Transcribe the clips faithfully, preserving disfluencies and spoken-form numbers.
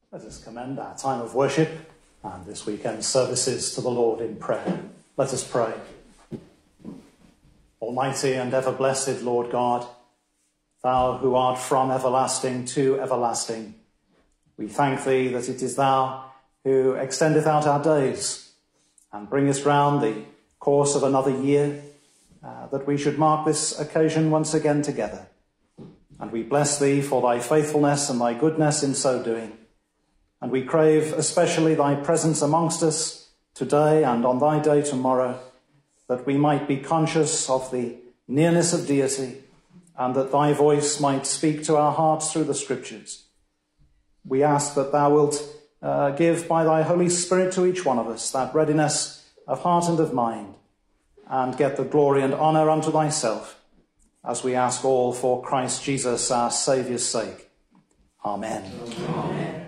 Let us commend our time of worship and this weekend's services to the Lord in prayer. Let us pray. Almighty and ever-blessed Lord God, thou who art from everlasting to everlasting, we thank thee that it is thou who extendeth out our days and bringest round the course of another year, uh, that we should mark this occasion once again together. And we bless thee for thy faithfulness and thy goodness in so doing. And we crave especially thy presence amongst us today and on thy day tomorrow, that we might be conscious of the nearness of deity and that thy voice might speak to our hearts through the scriptures. We ask that thou wilt uh, give by thy Holy Spirit to each one of us that readiness of heart and of mind, and get the glory and honour unto thyself, as we ask all for Christ Jesus our Saviour's sake. Amen. Amen.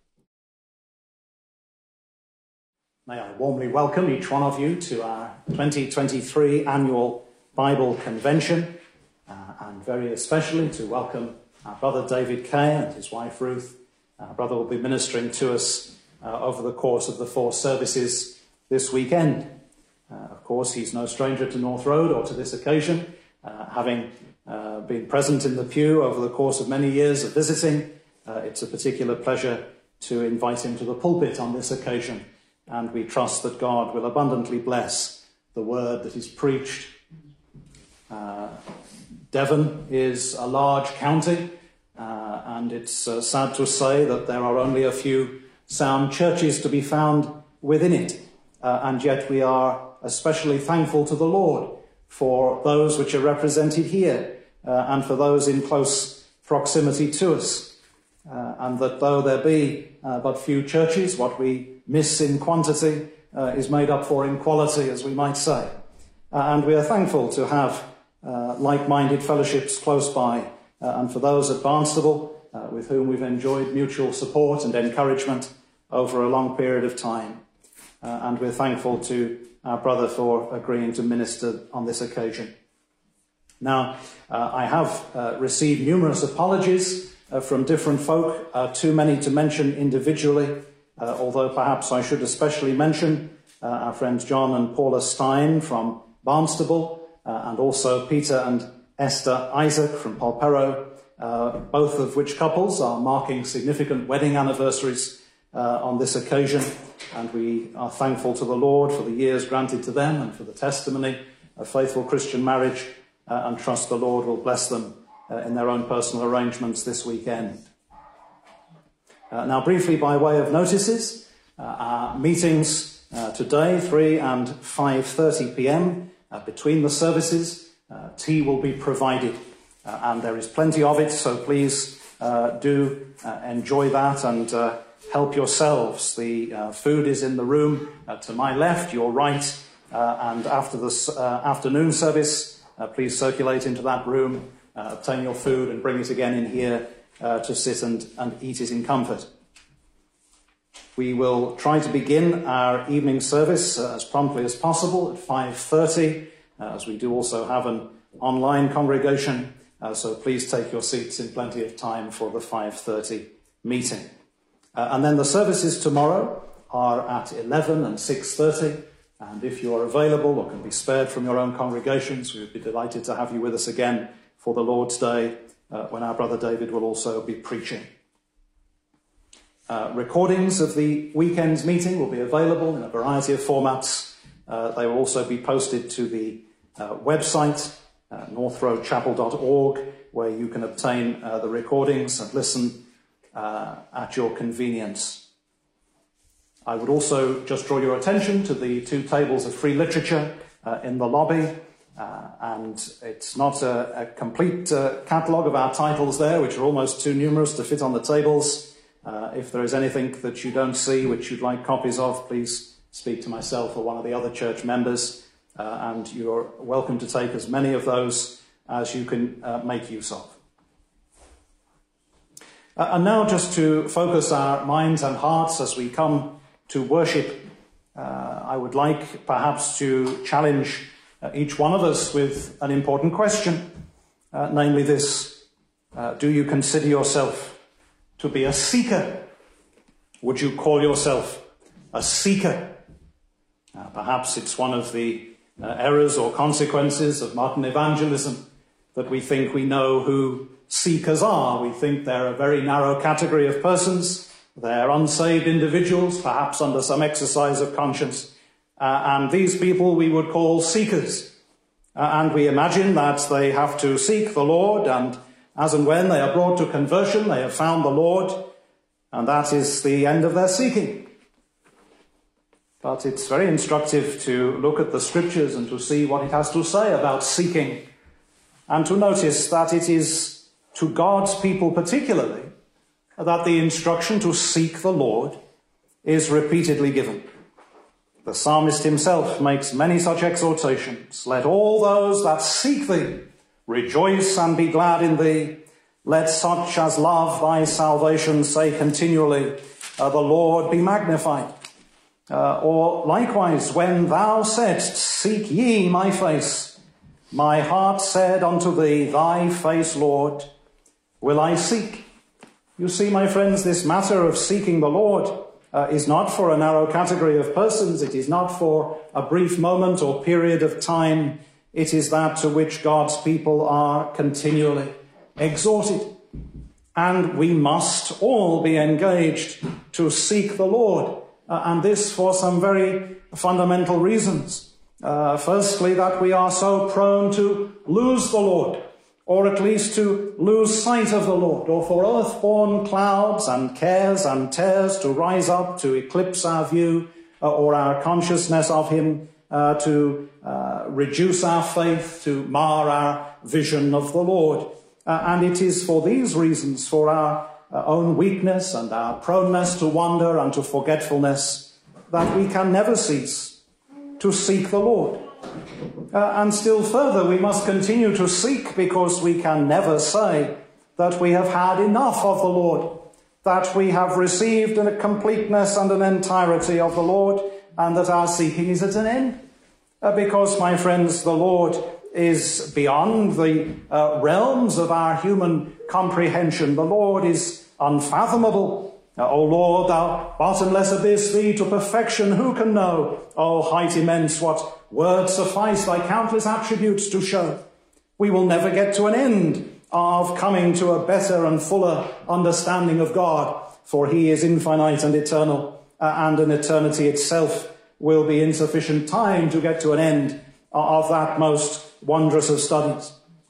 May I warmly welcome each one of you to our twenty twenty-three annual Bible Convention, uh, and very especially to welcome our brother David Kay and his wife Ruth. Our brother will be ministering to us uh, over the course of the four services this weekend. Uh, of course, he's no stranger to North Road or to this occasion, uh, having uh, been present in the pew over the course of many years of visiting. Uh, it's a particular pleasure to invite him to the pulpit on this occasion. And we trust that God will abundantly bless the word that is preached. Uh, Devon is a large county, uh, and it's uh, sad to say that there are only a few sound churches to be found within it. Uh, and yet we are especially thankful to the Lord for those which are represented here, uh, and for those in close proximity to us. Uh, and that though there be uh, but few churches, what we miss in quantity uh, is made up for in quality, as we might say. Uh, and we are thankful to have uh, like-minded fellowships close by, uh, and for those at Barnstable, uh, with whom we've enjoyed mutual support and encouragement over a long period of time. Uh, and we're thankful to our brother for agreeing to minister on this occasion. Now, uh, I have uh, received numerous apologies uh, from different folk, uh, too many to mention individually, Uh, although perhaps I should especially mention uh, our friends John and Paula Stein from Barnstable, uh, and also Peter and Esther Isaac from Polperro, uh, both of which couples are marking significant wedding anniversaries uh, on this occasion, and we are thankful to the Lord for the years granted to them and for the testimony of faithful Christian marriage, uh, and trust the Lord will bless them uh, in their own personal arrangements this weekend. Uh, now, briefly by way of notices, uh, our meetings uh, today, three and five thirty p.m. Uh, between the services, uh, tea will be provided, uh, and there is plenty of it, so please uh, do uh, enjoy that and uh, help yourselves. The uh, food is in the room uh, to my left, your right, uh, and after the uh, afternoon service, uh, please circulate into that room, uh, obtain your food and bring it again in here Uh, to sit and, and eat it in comfort. We will try to begin our evening service uh, as promptly as possible at five thirty, uh, as we do also have an online congregation, uh, so please take your seats in plenty of time for the five thirty meeting. Uh, and then the services tomorrow are at eleven and six thirty, and if you are available or can be spared from your own congregations, we would be delighted to have you with us again for the Lord's Day, Uh, when our brother David will also be preaching. Uh, recordings of the weekend's meeting will be available in a variety of formats. Uh, they will also be posted to the uh, website, uh, north road chapel dot org, where you can obtain uh, the recordings and listen uh, at your convenience. I would also just draw your attention to the two tables of free literature uh, in the lobby. Uh, and it's not a, a complete uh, catalogue of our titles there, which are almost too numerous to fit on the tables. Uh, if there is anything that you don't see which you'd like copies of, please speak to myself or one of the other church members, uh, and you're welcome to take as many of those as you can uh, make use of. Uh, and now just to focus our minds and hearts as we come to worship, uh, I would like perhaps to challenge Uh, each one of us with an important question, uh, namely this: uh, do you consider yourself to be a seeker Would you call yourself a seeker? Uh, perhaps it's one of the uh, errors or consequences of modern evangelism that we think we know who seekers are. We think they're a very narrow category of persons. They're unsaved individuals, perhaps under some exercise of conscience. Uh, and these people we would call seekers. Uh, and we imagine that they have to seek the Lord, and as and when they are brought to conversion, they have found the Lord, and that is the end of their seeking. But it's very instructive to look at the scriptures and to see what it has to say about seeking, and to notice that it is to God's people particularly that the instruction to seek the Lord is repeatedly given. The psalmist himself makes many such exhortations. Let all those that seek thee rejoice and be glad in thee. Let such as love thy salvation say continually, uh, the Lord be magnified. Uh, or likewise, when thou saidst, seek ye my face, my heart said unto thee, thy face, Lord, will I seek. You see, my friends, this matter of seeking the Lord uh, is not for a narrow category of persons. It is not for a brief moment or period of time. It is that to which God's people are continually exhorted. And we must all be engaged to seek the Lord. Uh, and this for some very fundamental reasons. Uh, firstly, that we are so prone to lose the Lord, or at least to lose sight of the Lord, or for earth-born clouds and cares and tears to rise up to eclipse our view uh, or our consciousness of him, uh, to uh, reduce our faith, to mar our vision of the Lord. Uh, and it is for these reasons, for our uh, own weakness and our proneness to wander and to forgetfulness, that we can never cease to seek the Lord. Uh, and still further, we must continue to seek, because we can never say that we have had enough of the Lord, that we have received a completeness and an entirety of the Lord, and that our seeking is at an end. Uh, because, my friends, the Lord is beyond the uh, realms of our human comprehension. The Lord is unfathomable. Uh, O Lord, thou bottomless abyss, thee to perfection who can know? O height immense, what words suffice thy countless attributes to show? We will never get to an end of coming to a better and fuller understanding of God, for he is infinite and eternal, uh, and an eternity itself will be insufficient time to get to an end of that most wondrous of studies.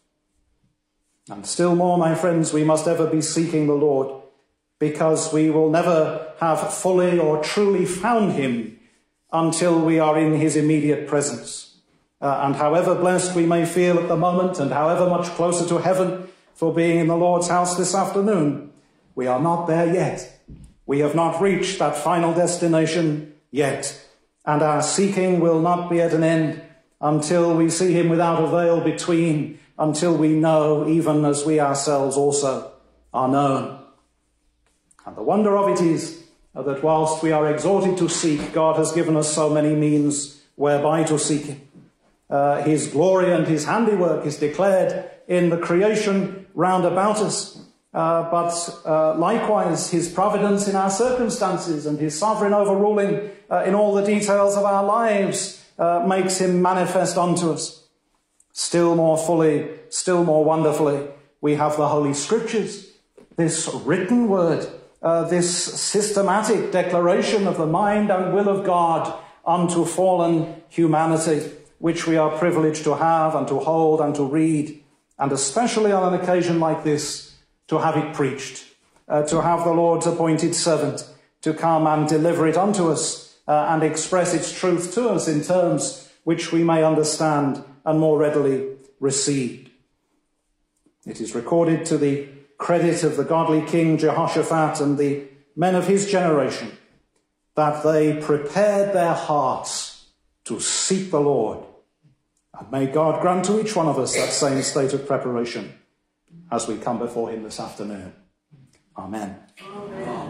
And still more, my friends, we must ever be seeking the Lord, because we will never have fully or truly found him until we are in his immediate presence. Uh, and however blessed we may feel at the moment, and however much closer to heaven for being in the Lord's house this afternoon, we are not there yet. We have not reached that final destination yet. And our seeking will not be at an end until we see him without a veil between, until we know, even as we ourselves also are known. And the wonder of it is that whilst we are exhorted to seek, God has given us so many means whereby to seek him. Uh, his glory and his handiwork is declared in the creation round about us. Uh, but uh, likewise, his providence in our circumstances and his sovereign overruling uh, in all the details of our lives uh, makes him manifest unto us. Still more fully, still more wonderfully, we have the Holy Scriptures, this written word, uh, this systematic declaration of the mind and will of God unto fallen humanity, which we are privileged to have and to hold and to read, and especially on an occasion like this, to have it preached, uh, to have the Lord's appointed servant to come and deliver it unto us uh, and express its truth to us in terms which we may understand and more readily receive. It is recorded to the credit of the godly King Jehoshaphat and the men of his generation that they prepared their hearts to seek the Lord. And may God grant to each one of us that same state of preparation as we come before him this afternoon. Amen. Amen.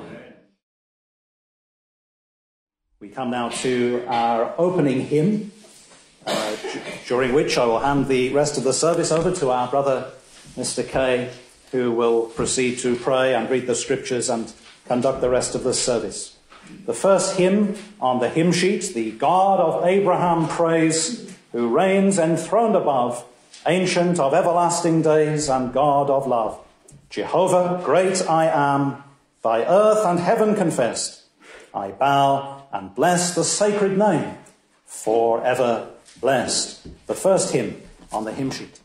We come now to our opening hymn, uh, d- during which I will hand the rest of the service over to our brother, Mister Kay, who will proceed to pray and read the scriptures and conduct the rest of the service. The first hymn on the hymn sheet, the God of Abraham praise, who reigns enthroned above, ancient of everlasting days and God of love. Jehovah, great I am, by earth and heaven confessed. I bow and bless the sacred name, forever blessed. The first hymn on the hymn sheet.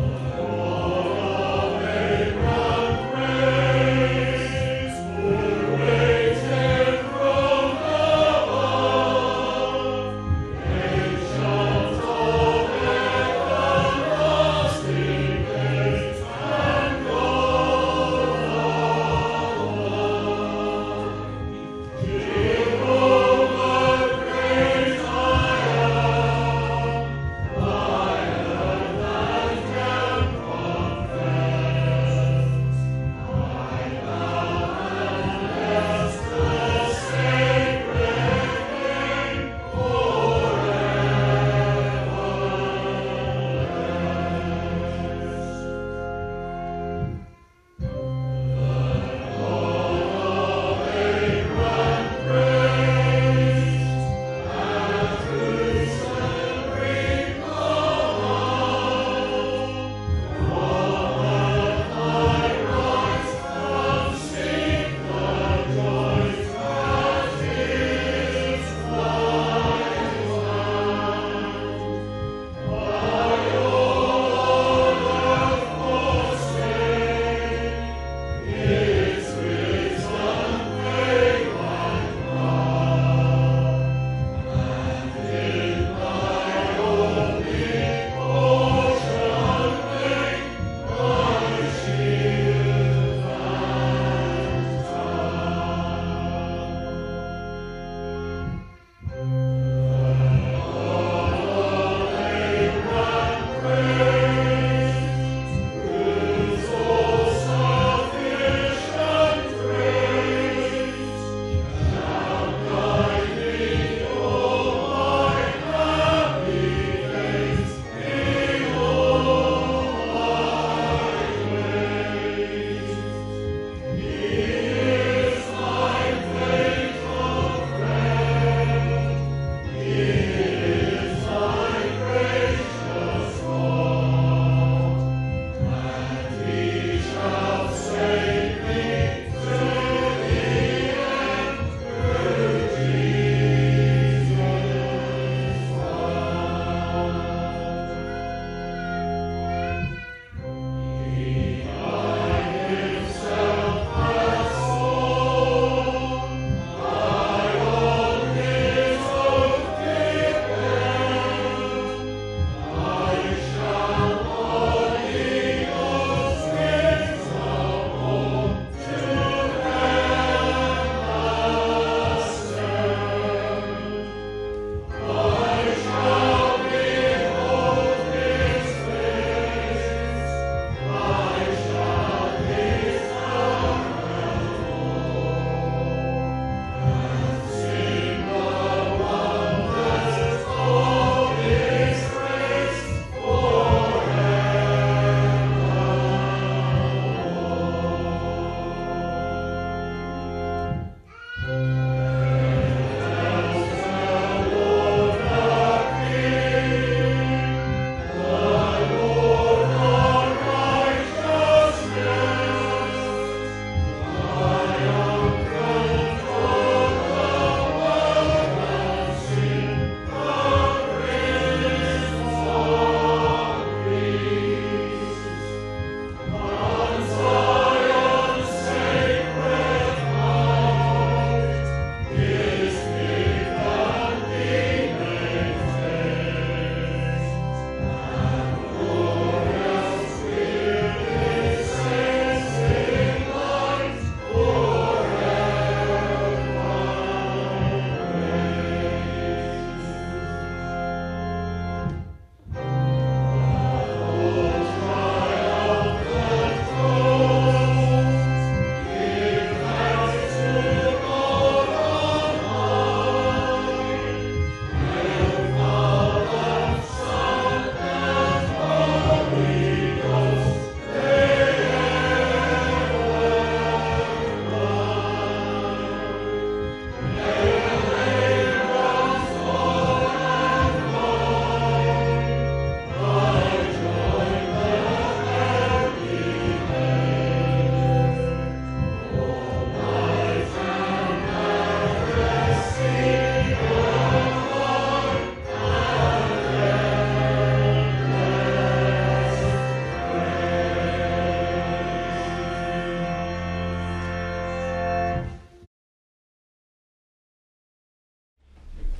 Praise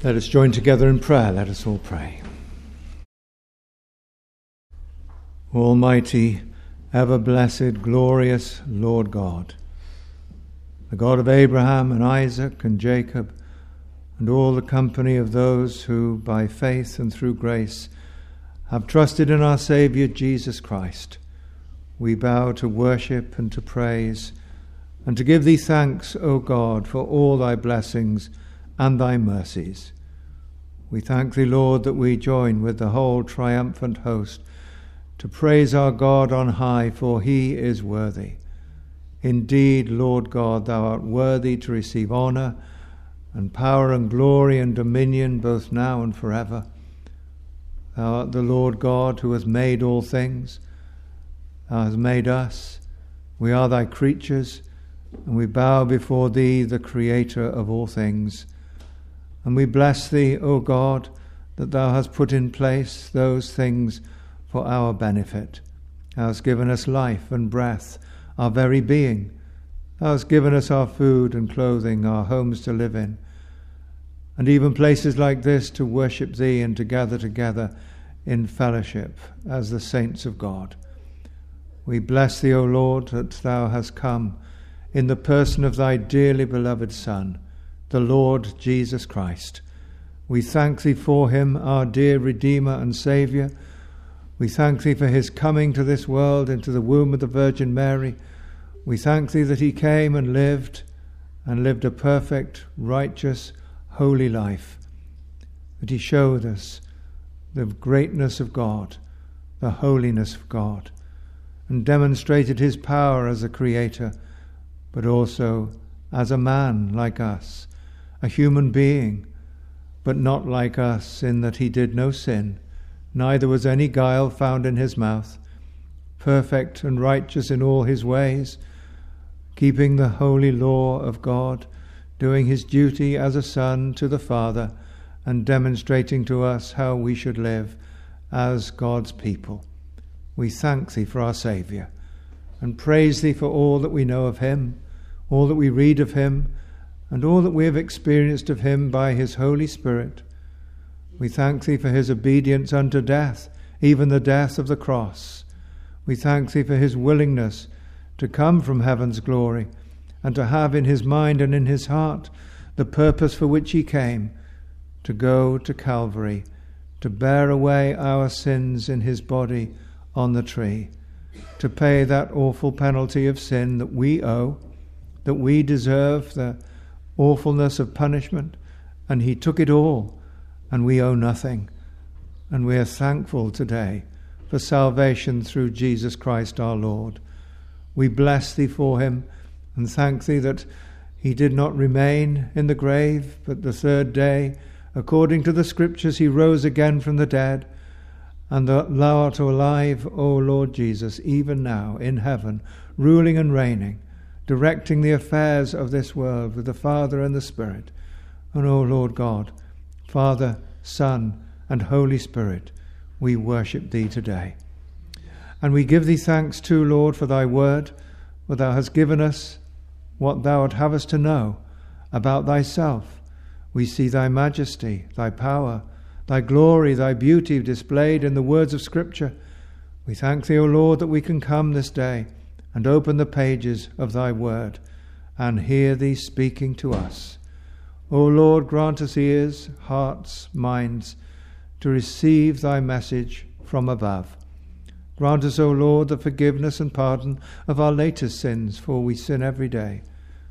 Let us join together in prayer. Let us all pray. Almighty, ever-blessed, glorious Lord God, the God of Abraham and Isaac and Jacob, and all the company of those who, by faith and through grace, have trusted in our Saviour Jesus Christ, we bow to worship and to praise, and to give thee thanks, O God, for all thy blessings and thy mercies. We thank thee, Lord, that we join with the whole triumphant host to praise our God on high, for he is worthy. Indeed, Lord God, thou art worthy to receive honour and power and glory and dominion both now and forever. Thou art the Lord God who hath made all things. Thou hast made us. We are thy creatures, and we bow before thee, the Creator of all things. And we bless thee, O God, that thou hast put in place those things for our benefit. Thou hast given us life and breath, our very being. Thou hast given us our food and clothing, our homes to live in, and even places like this to worship thee and to gather together in fellowship as the saints of God. We bless thee, O Lord, that thou hast come in the person of thy dearly beloved Son, the Lord Jesus Christ. We thank thee for him, our dear Redeemer and Saviour. We thank thee for his coming to this world into the womb of the Virgin Mary. We thank thee that he came and lived, and lived a perfect, righteous, holy life, that he showed us the greatness of God, the holiness of God, and demonstrated his power as a creator, but also as a man like us, a human being, but not like us in that he did no sin, neither was any guile found in his mouth, perfect and righteous in all his ways, keeping the holy law of God, doing his duty as a son to the Father, and demonstrating to us how we should live as God's people. We thank thee for our Saviour, and praise thee for all that we know of him, all that we read of him, and all that we have experienced of him by his Holy Spirit. We thank thee for his obedience unto death, even the death of the cross. We thank thee for his willingness to come from heaven's glory, and to have in his mind and in his heart the purpose for which he came, to go to Calvary, to bear away our sins in his body on the tree, to pay that awful penalty of sin that we owe, that we deserve, the awfulness of punishment, and he took it all, and we owe nothing. And we are thankful today for salvation through Jesus Christ our Lord. We bless thee for him, and thank thee that he did not remain in the grave, but the third day, according to the Scriptures, he rose again from the dead, and that thou art alive, O Lord Jesus, even now in heaven, ruling and reigning, directing the affairs of this world with the Father and the Spirit. And O Lord God, Father, Son, and Holy Spirit, we worship thee today. And we give thee thanks too, Lord, for thy word, for thou hast given us what thou would have us to know about thyself. We see thy majesty, thy power, thy glory, thy beauty displayed in the words of Scripture. We thank thee, O Lord, that we can come this day and open the pages of thy word and hear thee speaking to us. O Lord, grant us ears, hearts, minds, to receive thy message from above. Grant us, O Lord, the forgiveness and pardon of our latest sins, for we sin every day.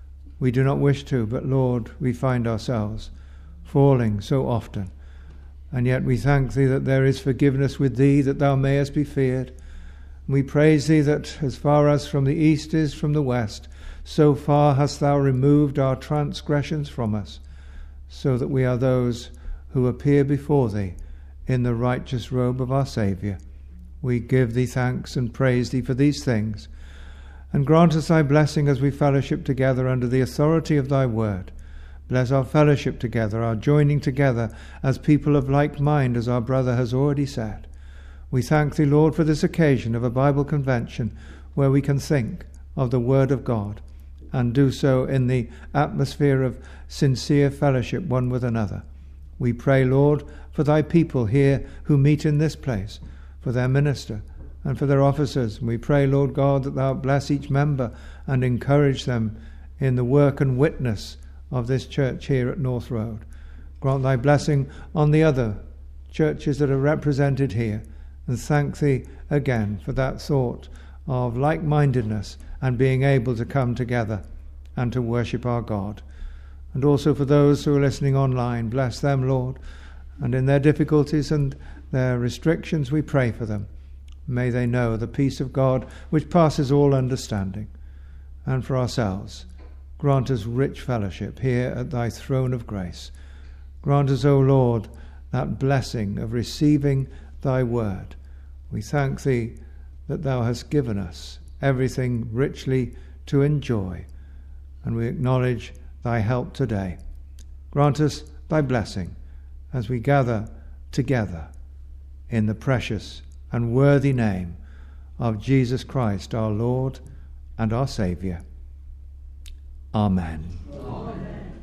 We do not wish to, but Lord, we find ourselves falling so often. And yet we thank thee that there is forgiveness with thee, that thou mayest be feared. We praise thee that as far as from the east is from the west, so far hast thou removed our transgressions from us, so that we are those who appear before thee in the righteous robe of our Saviour. We give thee thanks and praise thee for these things, and grant us thy blessing as we fellowship together under the authority of thy word. Bless our fellowship together, our joining together as people of like mind, as our brother has already said. We thank thee, Lord, for this occasion of a Bible convention where we can think of the word of God and do so in the atmosphere of sincere fellowship one with another. We pray, Lord, for thy people here who meet in this place, for their minister and for their officers. And we pray, Lord God, that thou bless each member and encourage them in the work and witness of this church here at North Road. Grant thy blessing on the other churches that are represented here, and thank thee again for that thought of like-mindedness and being able to come together and to worship our God. And also for those who are listening online, bless them, Lord, and in their difficulties and their restrictions we pray for them. May they know the peace of God which passes all understanding. And for ourselves, grant us rich fellowship here at thy throne of grace. Grant us, O Lord, that blessing of receiving thy word. We thank thee that thou hast given us everything richly to enjoy, and we acknowledge thy help today. Grant us thy blessing as we gather together in the precious and worthy name of Jesus Christ, our Lord and our Saviour. Amen. Amen.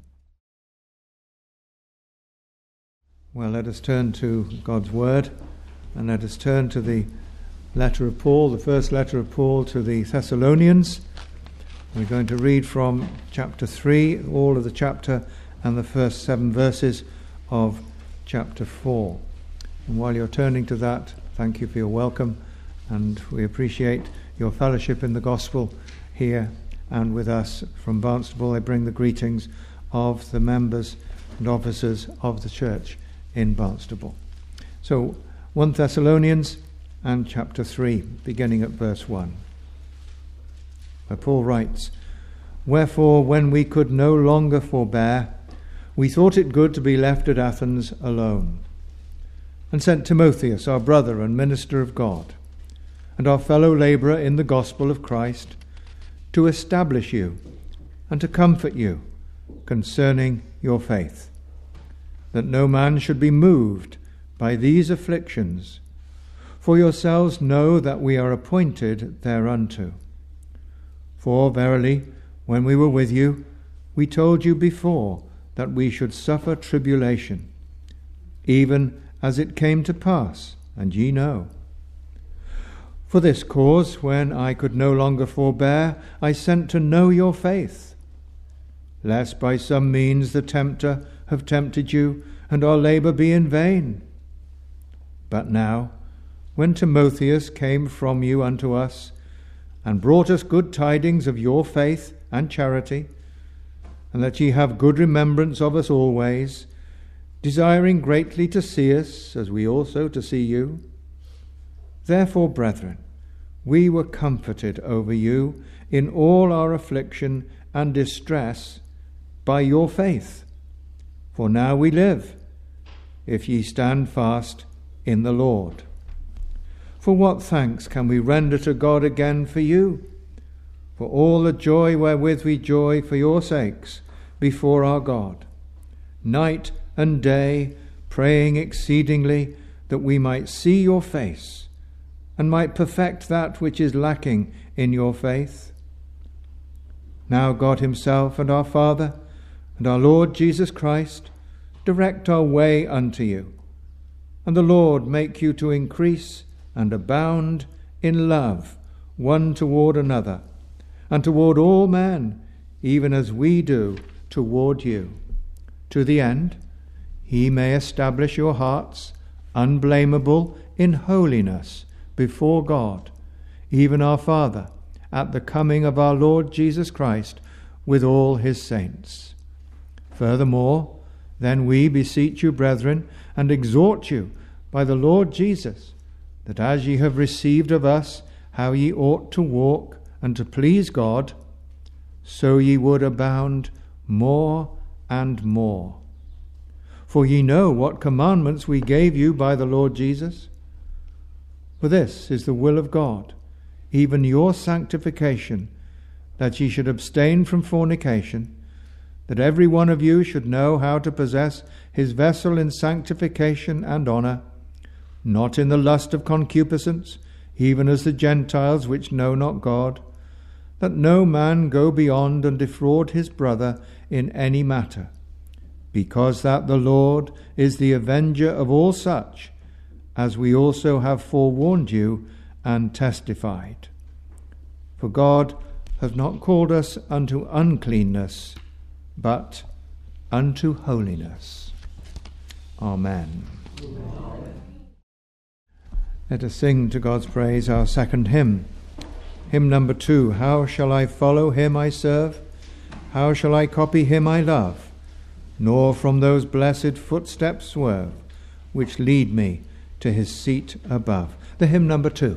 Well, let us turn to God's Word, and let us turn to the letter of Paul, the first letter of Paul to the Thessalonians. We're going to read from chapter three, all of the chapter, and the first seven verses of chapter four. And while you're turning to that, thank you for your welcome, and we appreciate your fellowship in the gospel here and with us from Barnstaple. I bring the greetings of the members and officers of the church in Barnstaple. So, First Thessalonians and chapter three, beginning at verse one. Where Paul writes, "Wherefore, when we could no longer forbear, we thought it good to be left at Athens alone, and sent Timotheus, our brother and minister of God, and our fellow labourer in the gospel of Christ, to establish you and to comfort you concerning your faith, that no man should be moved by these afflictions. For yourselves know that we are appointed thereunto. For verily, when we were with you, we told you before that we should suffer tribulation, even as it came to pass, and ye know. For this cause, when I could no longer forbear, I sent to know your faith, lest by some means the tempter have tempted you, and our labour be in vain. But now, when Timotheus came from you unto us, and brought us good tidings of your faith and charity, and that ye have good remembrance of us always, desiring greatly to see us, as we also to see you. Therefore, brethren, we were comforted over you in all our affliction and distress by your faith. For now we live, if ye stand fast in the Lord. For what thanks can we render to God again for you? For all the joy wherewith we joy for your sakes before our God, night and day praying exceedingly that we might see your face, and might perfect that which is lacking in your faith. Now God himself and our Father and our Lord Jesus Christ direct our way unto you, and the Lord make you to increase and abound in love one toward another, and toward all men, even as we do toward you, to the end he may establish your hearts unblameable in holiness before God, even our Father, at the coming of our Lord Jesus Christ with all his saints. Furthermore, then we beseech you, brethren, and exhort you by the Lord Jesus, that as ye have received of us how ye ought to walk and to please God, so ye would abound more and more. For ye know what commandments we gave you by the Lord Jesus. For this is the will of God, even your sanctification, that ye should abstain from fornication, that every one of you should know how to possess his vessel in sanctification and honour, not in the lust of concupiscence, even as the Gentiles which know not God, that no man go beyond and defraud his brother in any matter, because that the Lord is the avenger of all such, as we also have forewarned you and testified. For God hath not called us unto uncleanness, but unto holiness. Amen. Amen. Let us sing to God's praise our second hymn. Hymn number two, How shall I follow him I serve? How shall I copy him I love? Nor from those blessed footsteps swerve, which lead me to his seat above. The hymn number two.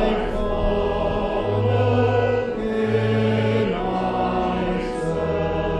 Him I serve.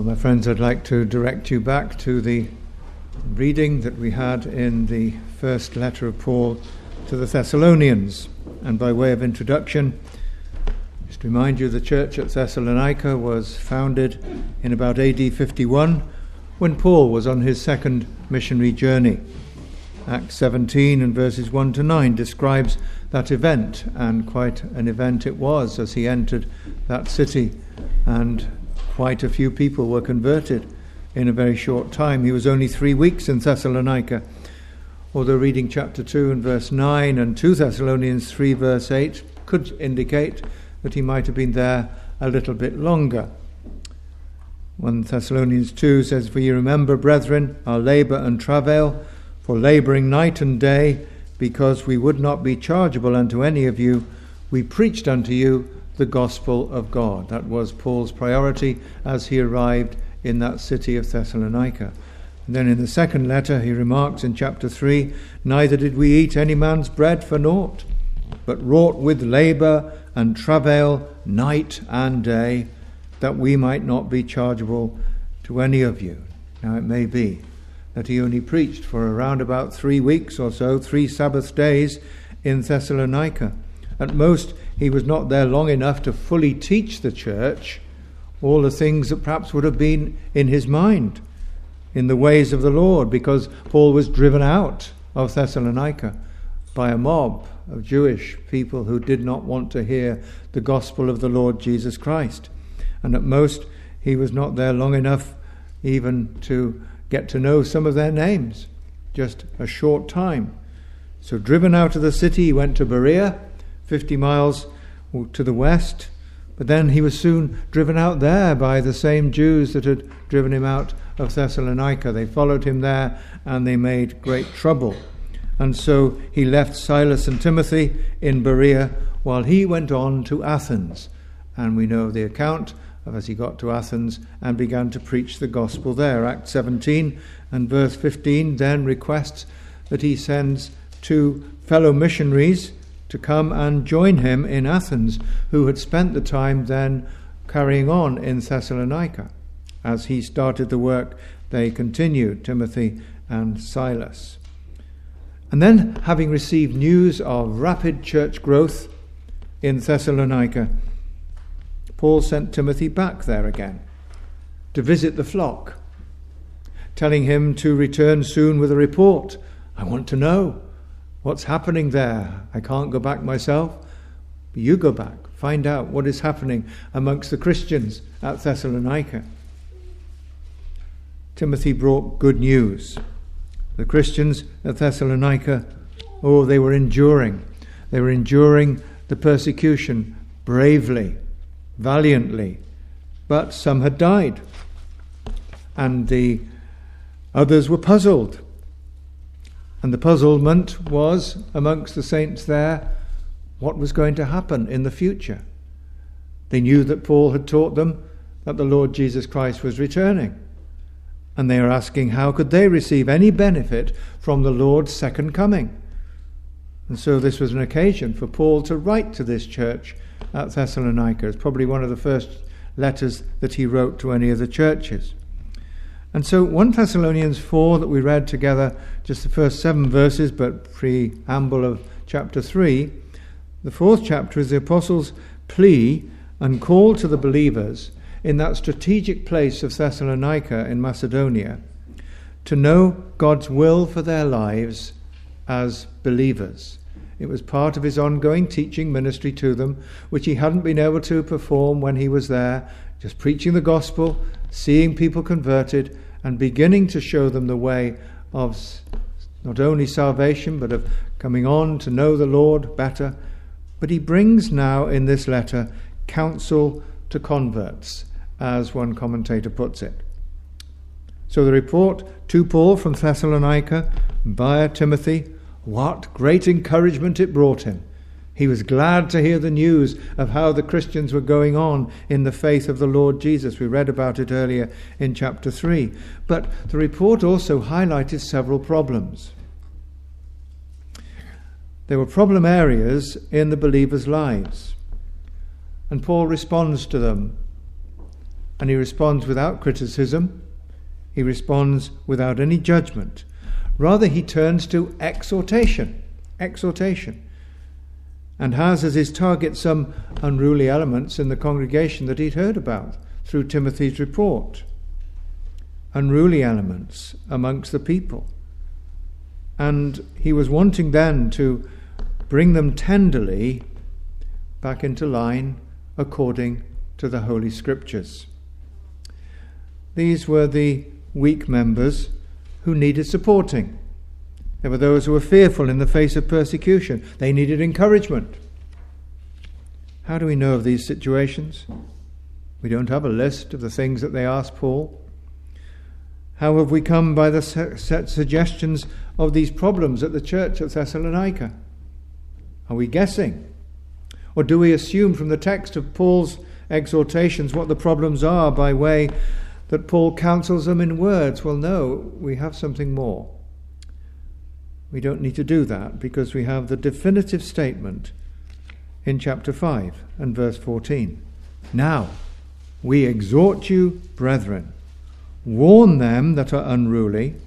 Well, my friends, I'd like to direct you back to the reading that we had in the first letter of Paul to the Thessalonians. And by way of introduction, just to remind you, the church at Thessalonica was founded in about A D fifty-one when Paul was on his second missionary journey. Acts seventeen and verses one to nine describes that event, and quite an event it was as he entered that city, and quite a few people were converted in a very short time. He was only three weeks in Thessalonica, although reading chapter two and verse nine and two Thessalonians three verse eight could indicate that he might have been there a little bit longer. First Thessalonians two says, "For you remember, brethren, our labour and travail, for labouring night and day, because we would not be chargeable unto any of you, we preached unto you the gospel of God." That was Paul's priority as he arrived in that city of Thessalonica. And then in the second letter he remarks in chapter three, "Neither did we eat any man's bread for naught, but wrought with labour and travail night and day, that we might not be chargeable to any of you." Now it may be that he only preached for around about three weeks or so, three Sabbath days in Thessalonica. At most, he was not there long enough to fully teach the church all the things that perhaps would have been in his mind in the ways of the Lord, because Paul was driven out of Thessalonica by a mob of Jewish people who did not want to hear the gospel of the Lord Jesus Christ. And at most, he was not there long enough even to get to know some of their names, just a short time. So driven out of the city, he went to Berea, fifty miles to the west, but then he was soon driven out there by the same Jews that had driven him out of Thessalonica. They followed him there and they made great trouble. And so he left Silas and Timothy in Berea while he went on to Athens. And we know the account of as he got to Athens and began to preach the gospel there. Acts seventeen and verse fifteen then requests that he sends two fellow missionaries to come and join him in Athens, who had spent the time then carrying on in Thessalonica. As he started the work, they continued, Timothy and Silas. And then, having received news of rapid church growth in Thessalonica, Paul sent Timothy back there again to visit the flock, telling him to return soon with a report. "I want to know what's happening there. I can't go back myself, but you go back. Find out what is happening amongst the Christians at Thessalonica." Timothy brought good news. The Christians at Thessalonica, oh, they were enduring. They were enduring the persecution bravely, valiantly, but some had died, and the others were puzzled. And the puzzlement was amongst the saints there, what was going to happen in the future. They knew that Paul had taught them that the Lord Jesus Christ was returning, and they are asking how could they receive any benefit from the Lord's second coming. And so this was an occasion for Paul to write to this church at Thessalonica. It's probably one of the first letters that he wrote to any of the churches. And so First Thessalonians four that we read together, just the first seven verses, but preamble of chapter three, the fourth chapter is the apostles' plea and call to the believers in that strategic place of Thessalonica in Macedonia to know God's will for their lives as believers. It was part of his ongoing teaching ministry to them, which he hadn't been able to perform when he was there, just preaching the gospel, seeing people converted, and beginning to show them the way of not only salvation, but of coming on to know the Lord better. But he brings now in this letter counsel to converts, as one commentator puts it. So the report to Paul from Thessalonica via Timothy, what great encouragement it brought him. He was glad to hear the news of how the Christians were going on in the faith of the Lord Jesus. We read about it earlier in chapter three. But the report also highlighted several problems. There were problem areas in the believers' lives, and Paul responds to them And he responds without criticism. He responds without any judgment. Rather, he turns to exhortation. Exhortation. And has as his target some unruly elements in the congregation that he'd heard about through Timothy's report. Unruly elements amongst the people. And he was wanting then to bring them tenderly back into line according to the Holy Scriptures. These were the weak members who needed supporting. There were those who were fearful in the face of persecution. They needed encouragement. How do we know of these situations? We don't have a list of the things that they asked Paul. How have we come by the set suggestions of these problems at the church at Thessalonica? Are we guessing? Or do we assume from the text of Paul's exhortations what the problems are by way that Paul counsels them in words? Well, no, we have something more. We don't need to do that because we have the definitive statement in chapter five and verse fourteen. Now, we exhort you, brethren, warn them that are unruly,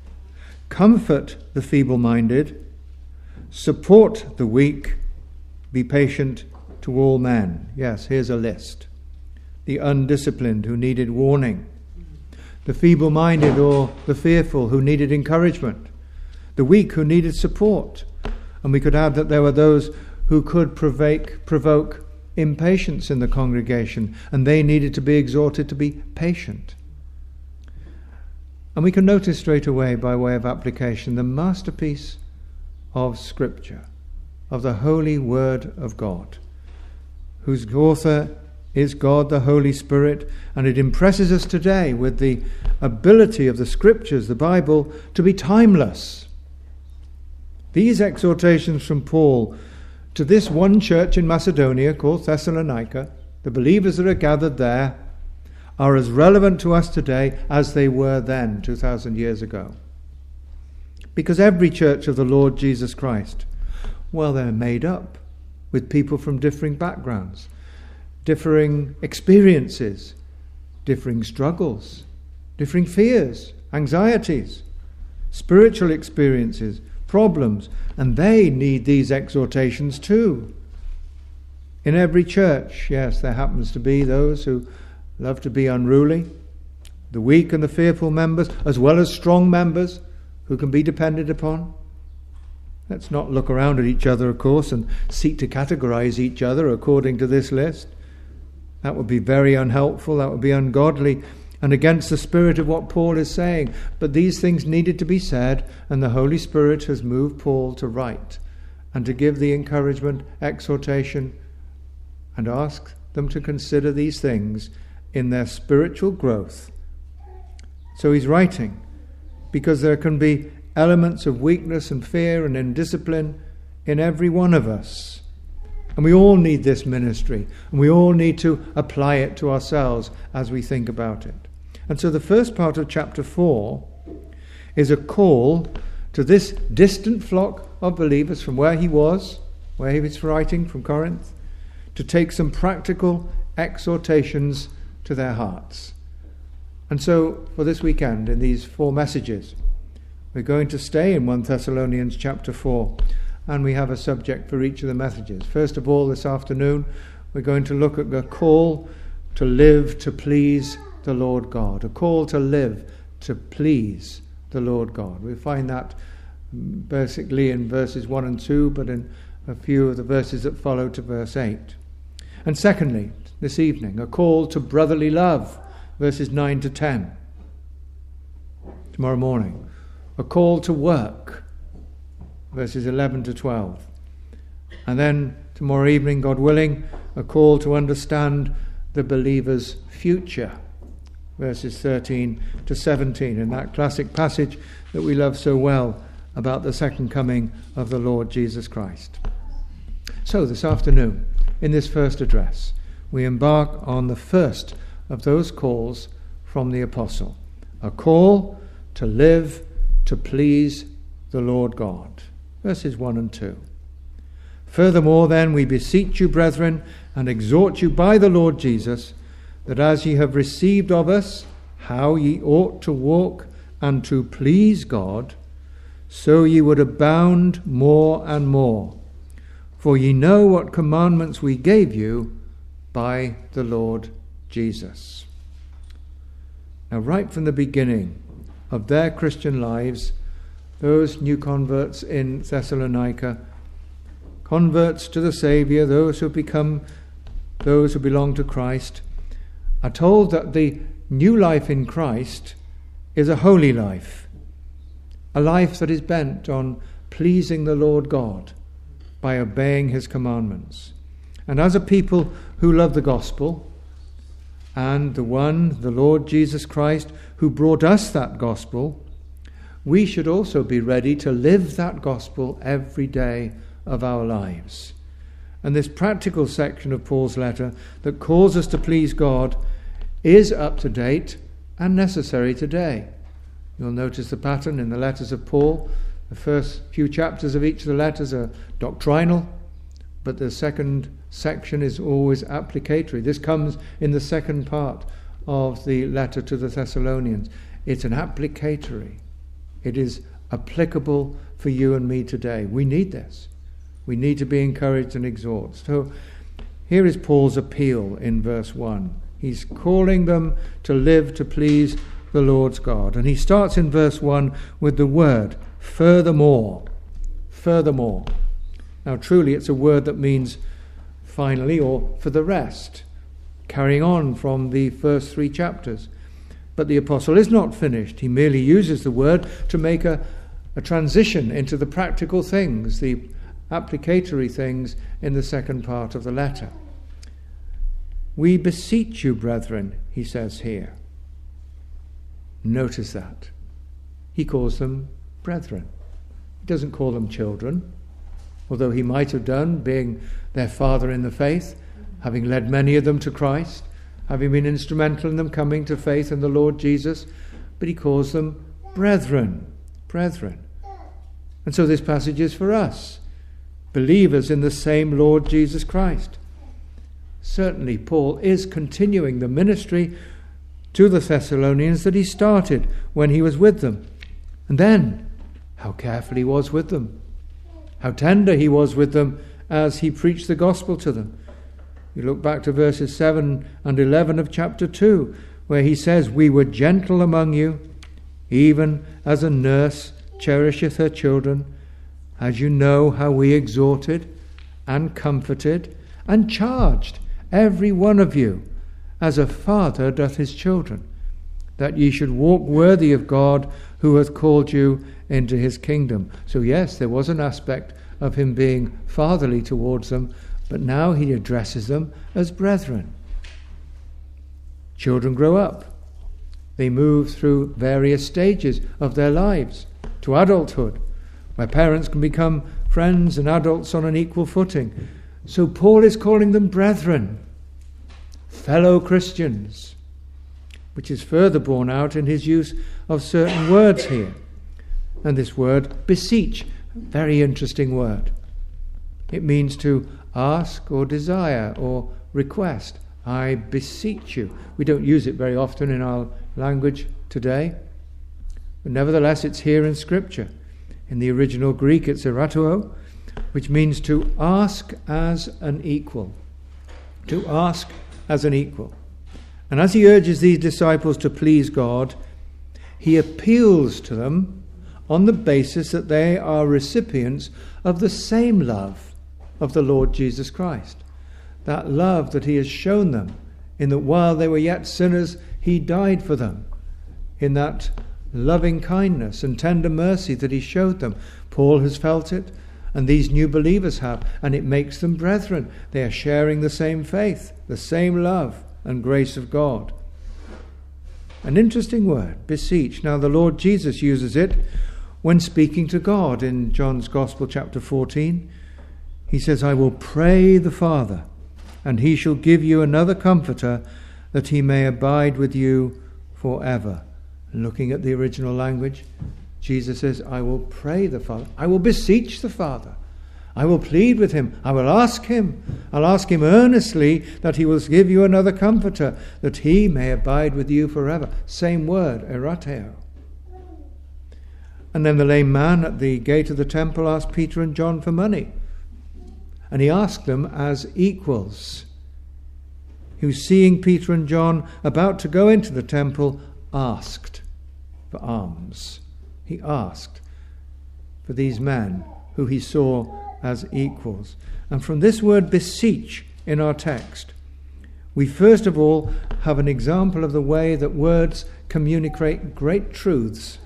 comfort the feeble-minded, support the weak, be patient to all men. Yes, here's a list. The undisciplined who needed warning, the feeble-minded or the fearful who needed encouragement, the weak who needed support. And we could add that there were those who could provoke, provoke impatience in the congregation, and they needed to be exhorted to be patient. And we can notice straight away, by way of application, the masterpiece of Scripture, of the holy Word of God, whose author is God the Holy Spirit, and it impresses us today with the ability of the Scriptures, the Bible, to be timeless. These exhortations from Paul to this one church in Macedonia called Thessalonica, the believers that are gathered there, are as relevant to us today as they were then, two thousand years ago. Because every church of the Lord Jesus Christ, well, they're made up with people from differing backgrounds, differing experiences, differing struggles, differing fears, anxieties, spiritual experiences, problems, and they need these exhortations too. In every church, yes, there happens to be those who love to be unruly, the weak and the fearful members, as well as strong members who can be depended upon. Let's not look around at each other, of course, and seek to categorize each other according to this list. That would be very unhelpful, that would be ungodly, and against the spirit of what Paul is saying. But these things needed to be said, and the Holy Spirit has moved Paul to write and to give the encouragement, exhortation, and ask them to consider these things in their spiritual growth. So he's writing because there can be elements of weakness and fear and indiscipline in every one of us. And we all need this ministry, and we all need to apply it to ourselves as we think about it. And so the first part of chapter four is a call to this distant flock of believers from where he was, where he was writing from Corinth, to take some practical exhortations to their hearts. And so for this weekend, in these four messages, we're going to stay in First Thessalonians chapter four, and we have a subject for each of the messages. First of all, this afternoon, we're going to look at the call to live to please the Lord God. A call to live to please the Lord God. We find that basically in verses one and two, but in a few of the verses that follow to verse eight. And secondly, this evening, a call to brotherly love, verses nine to ten. Tomorrow morning, a call to work, verses eleven to twelve. And then tomorrow evening, God willing, a call to understand the believer's future, verses thirteen to seventeen, in that classic passage that we love so well about the second coming of the Lord Jesus Christ. So this afternoon, in this first address, we embark on the first of those calls from the apostle, a call to live to please the Lord God, verses one and two. Furthermore, then, we beseech you, brethren, and exhort you by the Lord Jesus, that as ye have received of us how ye ought to walk and to please God, so ye would abound more and more. For ye know what commandments we gave you by the Lord Jesus. Now, right from the beginning of their Christian lives, those new converts in Thessalonica, converts to the Saviour, those who become those who belong to Christ, are told that the new life in Christ is a holy life, a life that is bent on pleasing the Lord God by obeying his commandments. And as a people who love the gospel, and the one, the Lord Jesus Christ, who brought us that gospel, we should also be ready to live that gospel every day of our lives. And this practical section of Paul's letter that calls us to please God is up to date and necessary today. You'll notice the pattern in the letters of Paul. The first few chapters of each of the letters are doctrinal, but the second section is always applicatory. This comes in the second part of the letter to the Thessalonians. It's an applicatory. It is applicable for you and me today. We need this. We need to be encouraged and exhorted. So here is Paul's appeal in verse one. He's calling them to live to please the Lord's God. And he starts in verse one with the word, furthermore. Furthermore. Now truly it's a word that means finally or for the rest, carrying on from the first three chapters. But the apostle is not finished. He merely uses the word to make a, a transition into the practical things, the applicatory things in the second part of the letter. We beseech you, brethren, he says here. Notice that. He calls them brethren. He doesn't call them children, although he might have done, being their father in the faith, having led many of them to Christ, having been instrumental in them coming to faith in the Lord Jesus. But he calls them brethren, brethren. And so this passage is for us, believers in the same Lord Jesus Christ. Certainly, Paul is continuing the ministry to the Thessalonians that he started when he was with them. And then, how careful he was with them. How tender he was with them as he preached the gospel to them. You look back to verses seven and eleven of chapter two, where he says, we were gentle among you, even as a nurse cherisheth her children, as you know how we exhorted and comforted and charged every one of you, as a father doth his children, that ye should walk worthy of God, who hath called you into his kingdom. So yes, there was an aspect of him being fatherly towards them, but now he addresses them as brethren. Children grow up. They move through various stages of their lives to adulthood, where parents can become friends and adults on an equal footing. So Paul is calling them brethren, fellow Christians, which is further borne out in his use of certain words here. And this word, beseech, very interesting word. It means to ask or desire or request. I beseech you. We don't use it very often in our language today, but nevertheless it's here in Scripture. In the original Greek it's erateuo, which means to ask as an equal. To ask as an equal. And as he urges these disciples to please God, he appeals to them on the basis that they are recipients of the same love of the Lord Jesus Christ. That love that he has shown them, in that while they were yet sinners, he died for them. In that loving kindness and tender mercy that he showed them. Paul has felt it, and these new believers have, and it makes them brethren. They are sharing the same faith, the same love and grace of God. An interesting word, beseech. Now the Lord Jesus uses it when speaking to God in John's Gospel chapter fourteen. He says, I will pray the Father, and he shall give you another comforter, that he may abide with you forever. And looking at the original language, Jesus says, I will pray the Father. I will beseech the Father. I will plead with him. I will ask him. I'll ask him earnestly that he will give you another comforter, that he may abide with you forever. Same word, erateo. And then the lame man at the gate of the temple asked Peter and John for money. And he asked them as equals. Who, seeing Peter and John about to go into the temple, asked for alms. He asked for these men who he saw as equals. And from this word beseech in our text, we first of all have an example of the way that words communicate great truths.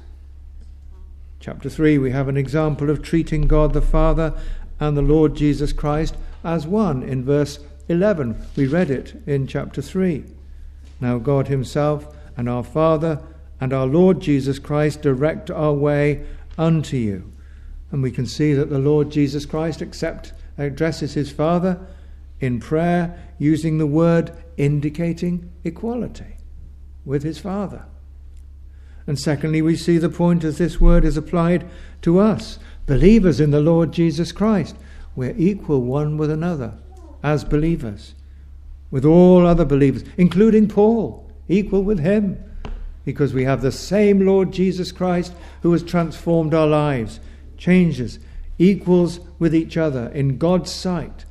Chapter three, we have an example of treating God the Father and the Lord Jesus Christ as one. In verse eleven, we read it in chapter three. Now God himself and our Father and our Lord Jesus Christ direct our way unto you. And we can see that the Lord Jesus Christ accept, addresses his Father in prayer using the word indicating equality with his Father. And secondly, we see the point as this word is applied to us, believers in the Lord Jesus Christ. We're equal one with another as believers, with all other believers, including Paul, equal with him, because we have the same Lord Jesus Christ who has transformed our lives, changed us, equals with each other in God's sight.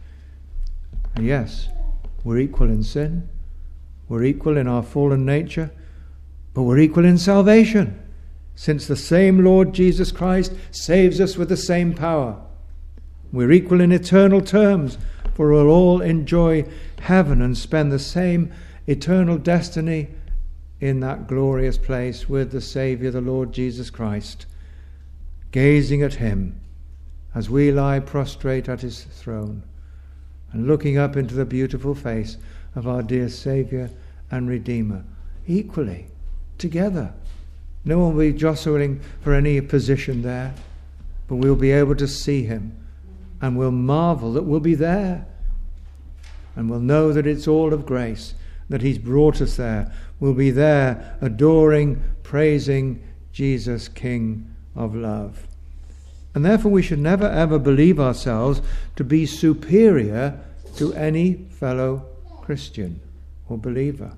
And yes, we're equal in sin, we're equal in our fallen nature, but we're equal in salvation, since the same Lord Jesus Christ saves us with the same power. We're equal in eternal terms, for we'll all enjoy heaven and spend the same eternal destiny in that glorious place with the Saviour, the Lord Jesus Christ, gazing at him as we lie prostrate at his throne and looking up into the beautiful face of our dear Saviour and Redeemer, equally, together. No one will be jostling for any position there, but we'll be able to see him, and we'll marvel that we'll be there, and we'll know that it's all of grace, that he's brought us there. We'll be there adoring, praising Jesus, King of love. And therefore we should never ever believe ourselves to be superior to any fellow Christian or believer.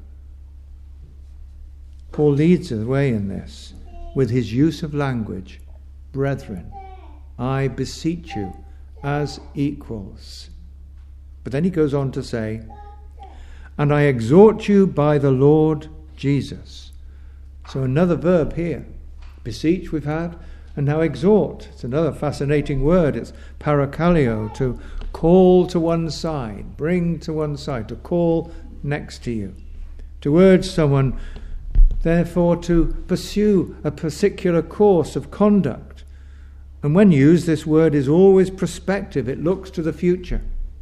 Paul leads the way in this with his use of language. Brethren, I beseech you as equals. But then he goes on to say, and I exhort you by the Lord Jesus. So another verb here. Beseech we've had, and now exhort. It's another fascinating word. It's parakaleo, to call to one side, bring to one side, to call next to you. To urge someone, therefore, to pursue a particular course of conduct. And when used, this word is always prospective. It looks to the future.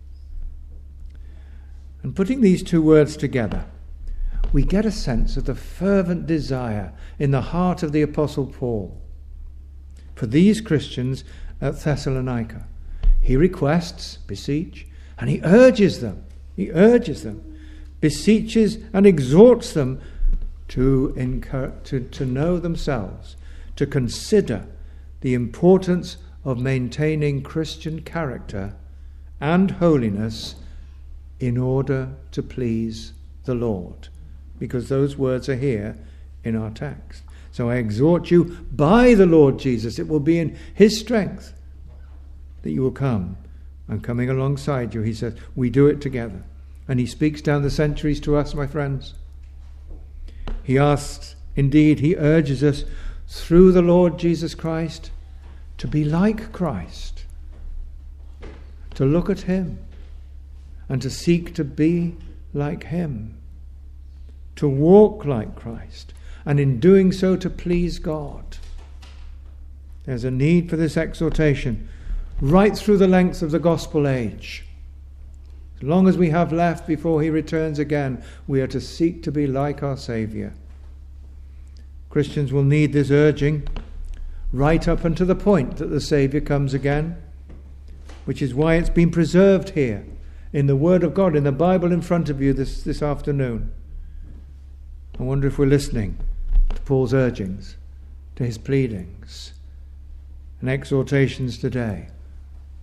And putting these two words together, we get a sense of the fervent desire in the heart of the Apostle Paul for these Christians at Thessalonica. He requests, beseech, and he urges them, he urges them, beseeches and exhorts them to, incur, to, to know themselves, to consider the importance of maintaining Christian character and holiness in order to please the Lord, because those words are here in our text. So I exhort you by the Lord Jesus. It will be in his strength that you will come. I'm coming alongside you, he says. We do it together. And he speaks down the centuries to us, my friends. He asks, indeed, he urges us through the Lord Jesus Christ to be like Christ, to look at him and to seek to be like him, to walk like Christ, and in doing so to please God. There's a need for this exhortation right through the length of the gospel age. As long as we have left before he returns again, we are to seek to be like our Saviour. Christians will need this urging right up until the point that the Saviour comes again, which is why it's been preserved here in the Word of God, in the Bible in front of you this, this afternoon. I wonder if we're listening to Paul's urgings, to his pleadings and exhortations today.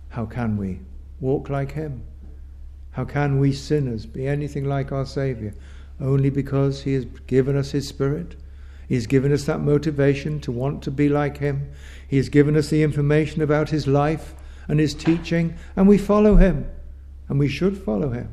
how can we walk like him? How can we sinners be anything like our Saviour? Only because he has given us his Spirit. He has given us that motivation to want to be like him. He has given us the information about his life and his teaching, and we follow him, and we should follow him.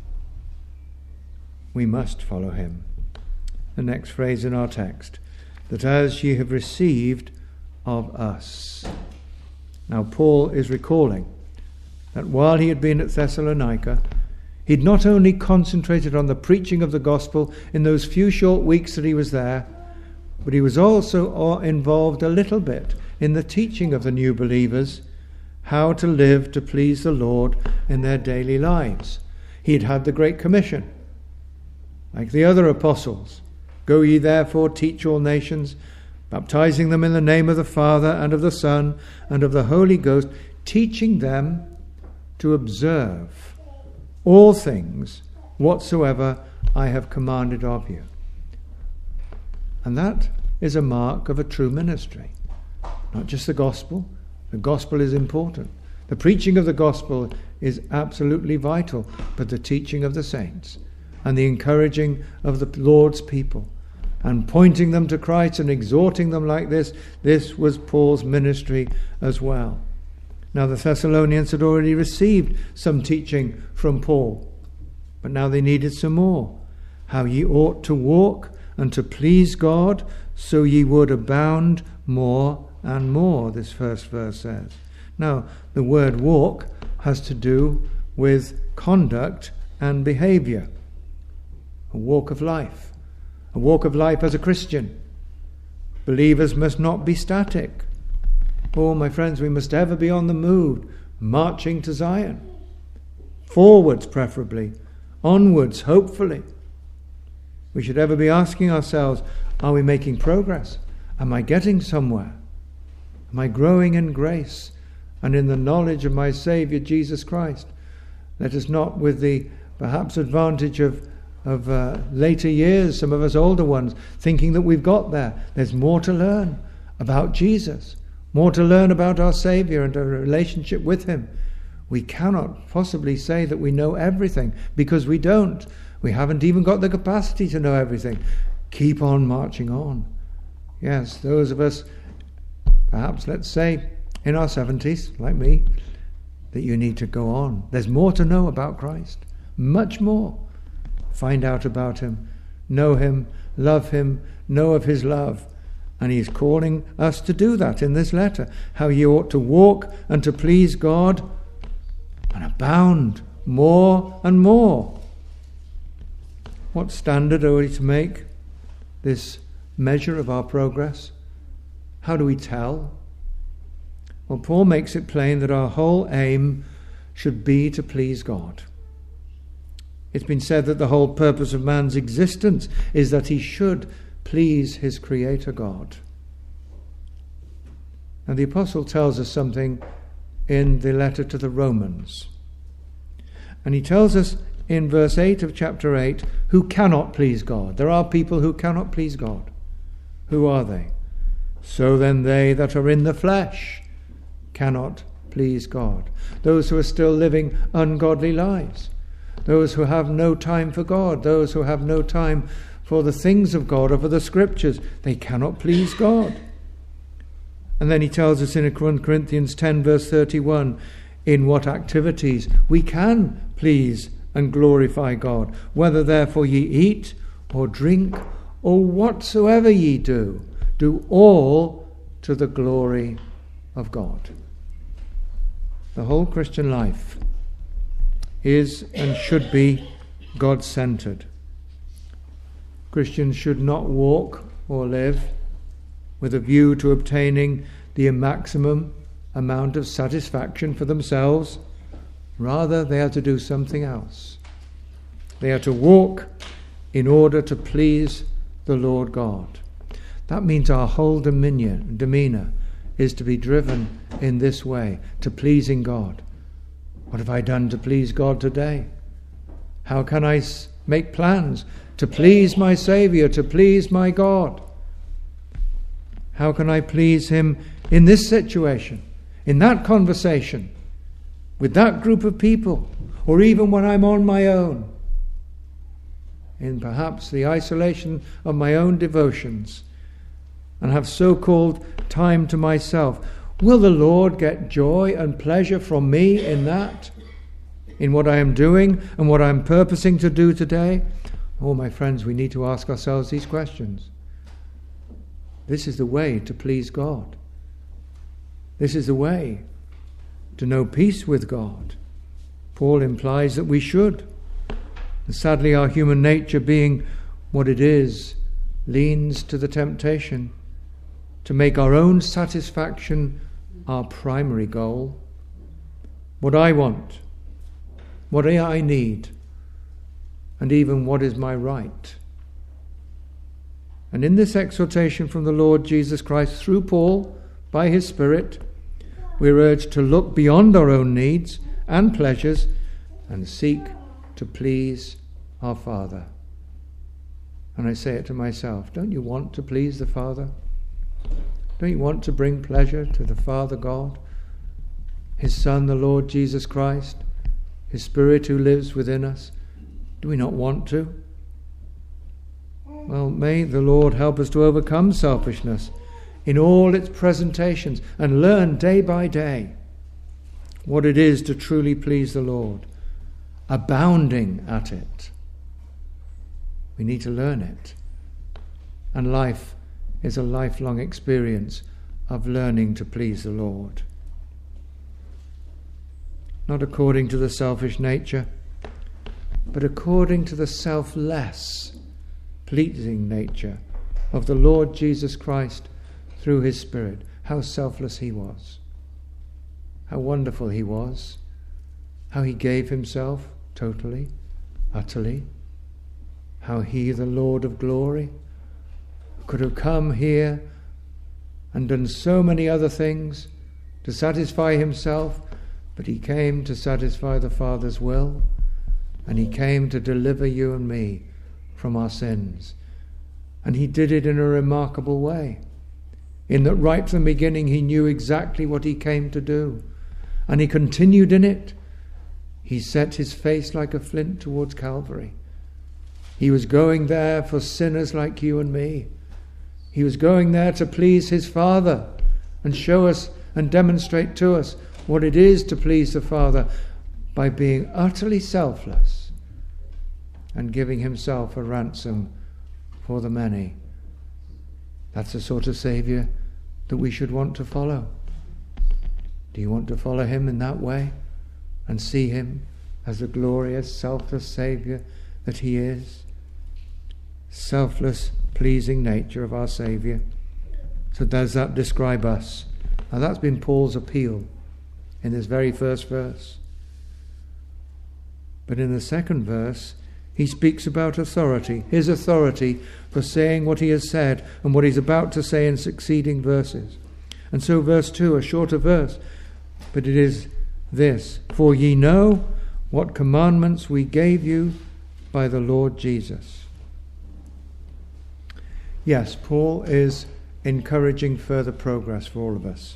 We must follow him. The next phrase in our text, that as ye have received of us. Now Paul is recalling that while he had been at Thessalonica, he'd not only concentrated on the preaching of the gospel in those few short weeks that he was there, but he was also involved a little bit in the teaching of the new believers how to live to please the Lord in their daily lives. He had had the Great Commission, like the other apostles. Go ye therefore, teach all nations, baptizing them in the name of the Father and of the Son and of the Holy Ghost, teaching them to observe all things whatsoever I have commanded of you. And that is a mark of a true ministry. Not just the gospel. The gospel is important. The preaching of the gospel is absolutely vital, but the teaching of the saints and the encouraging of the Lord's people and pointing them to Christ and exhorting them like this, this was Paul's ministry as well. Now the Thessalonians had already received some teaching from Paul, but now they needed some more. How ye ought to walk and to please God, so ye would abound more and more, this first verse says. Now, the word walk has to do with conduct and behaviour. A walk of life. A walk of life as a Christian. Believers must not be static. Oh, my friends, we must ever be on the move, marching to Zion. Forwards, preferably. Onwards, hopefully. We should ever be asking ourselves, are we making progress? Am I getting somewhere? Am I growing in grace and in the knowledge of my Saviour, Jesus Christ? Let us not, with the perhaps advantage of, of uh, later years, some of us older ones, thinking that we've got there. There's more to learn about Jesus. More to learn about our Saviour and our relationship with him. We cannot possibly say that we know everything, because we don't. We haven't even got the capacity to know everything. Keep on marching on. Yes, those of us, perhaps, let's say, in our seventies, like me, that you need to go on. There's more to know about Christ. Much more. Find out about him. Know him. Love him. Know of his love. And he's calling us to do that in this letter. How you ought to walk and to please God and abound more and more. What standard are we to make this measure of our progress? How do we tell? Well, Paul makes it plain that our whole aim should be to please God. It's been said that the whole purpose of man's existence is that he should please his Creator God. And the Apostle tells us something in the letter to the Romans. And he tells us in verse eight of chapter eight who cannot please God. There are people who cannot please God. Who are they? So then they that are in the flesh cannot please God. Those who are still living ungodly lives. Those who have no time for God. Those who have no time for the things of God or for the Scriptures. They cannot please God. And then he tells us in First Corinthians ten verse thirty-one, in what activities we can please and glorify God, whether therefore ye eat or drink or whatsoever ye do, do all to the glory of God. The whole Christian life is and should be God-centered. Christians should not walk or live with a view to obtaining the maximum amount of satisfaction for themselves. Rather, they are to do something else. They are to walk in order to please the Lord God. That means our whole dominion, demeanour is to be driven in this way, to pleasing God. What have I done to please God today? How can I make plans to please my Saviour, to please my God? How can I please him in this situation, in that conversation? with that group of people, or even when I'm on my own, in perhaps the isolation of my own devotions, and have so-called time to myself, will the Lord get joy and pleasure from me in that? In what I am doing and what I'm purposing to do today? Oh, my friends, we need to ask ourselves these questions. This is the way to please God. This is the way to know peace with God. Paul implies that we should. And sadly, our human nature, being what it is, leans to the temptation to make our own satisfaction our primary goal. What I want, what I need, and even what is my right. And in this exhortation from the Lord Jesus Christ through Paul, by his Spirit, we're urged to look beyond our own needs and pleasures and seek to please our Father. And I say it to myself, don't you want to please the Father? Don't you want to bring pleasure to the Father God, his Son, the Lord Jesus Christ, his Spirit who lives within us? Do we not want to? Well, may the Lord help us to overcome selfishness in all its presentations and learn day by day what it is to truly please the Lord, abounding at it. We need to learn it. And life is a lifelong experience of learning to please the Lord. Not according to the selfish nature, but according to the selfless, pleasing nature of the Lord Jesus Christ through his Spirit. How selfless he was. How wonderful he was. How he gave himself totally, utterly. How he, the Lord of glory, could have come here and done so many other things to satisfy himself, but he came to satisfy the Father's will, and he came to deliver you and me from our sins. And he did it in a remarkable way, in that right from the beginning he knew exactly what he came to do, and he continued in it. He set his face like a flint towards Calvary. He was going there for sinners like you and me. He was going there to please his Father and show us and demonstrate to us what it is to please the Father by being utterly selfless and giving himself a ransom for the many. That's the sort of Saviour that we should want to follow. Do you want to follow him in that way and see him as the glorious, selfless Saviour that he is? Selfless, pleasing nature of our Saviour. So does that describe us? Now that's been Paul's appeal in this very first verse. But in the second verse, he speaks about authority, his authority for saying what he has said and what he's about to say in succeeding verses. And so verse two, a shorter verse, but it is this: for ye know what commandments we gave you by the Lord Jesus. Yes, Paul is encouraging further progress for all of us.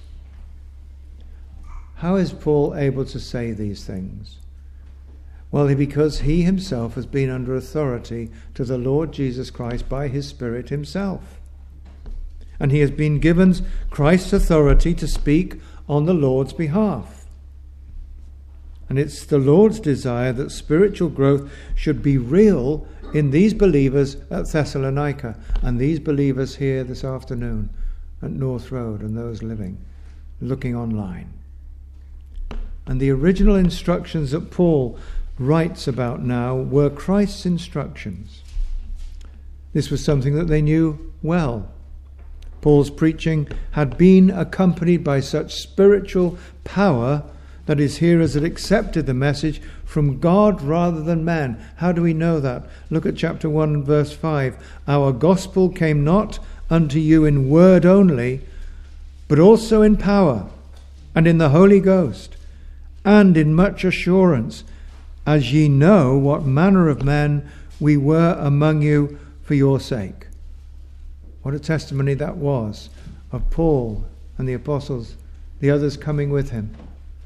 How is Paul able to say these things? Well, because he himself has been under authority to the Lord Jesus Christ by his Spirit himself. And he has been given Christ's authority to speak on the Lord's behalf. And it's the Lord's desire that spiritual growth should be real in these believers at Thessalonica and these believers here this afternoon at North Road and those living, looking online. And the original instructions that Paul writes about now were Christ's instructions. This was something that they knew well. Paul's preaching had been accompanied by such spiritual power that his hearers had accepted the message from God rather than man. How do we know that? Look at chapter one and verse five. Our gospel came not unto you in word only, but also in power, and in the Holy Ghost, and in much assurance, as ye know what manner of men we were among you for your sake. What a testimony that was of Paul and the apostles, the others coming with him.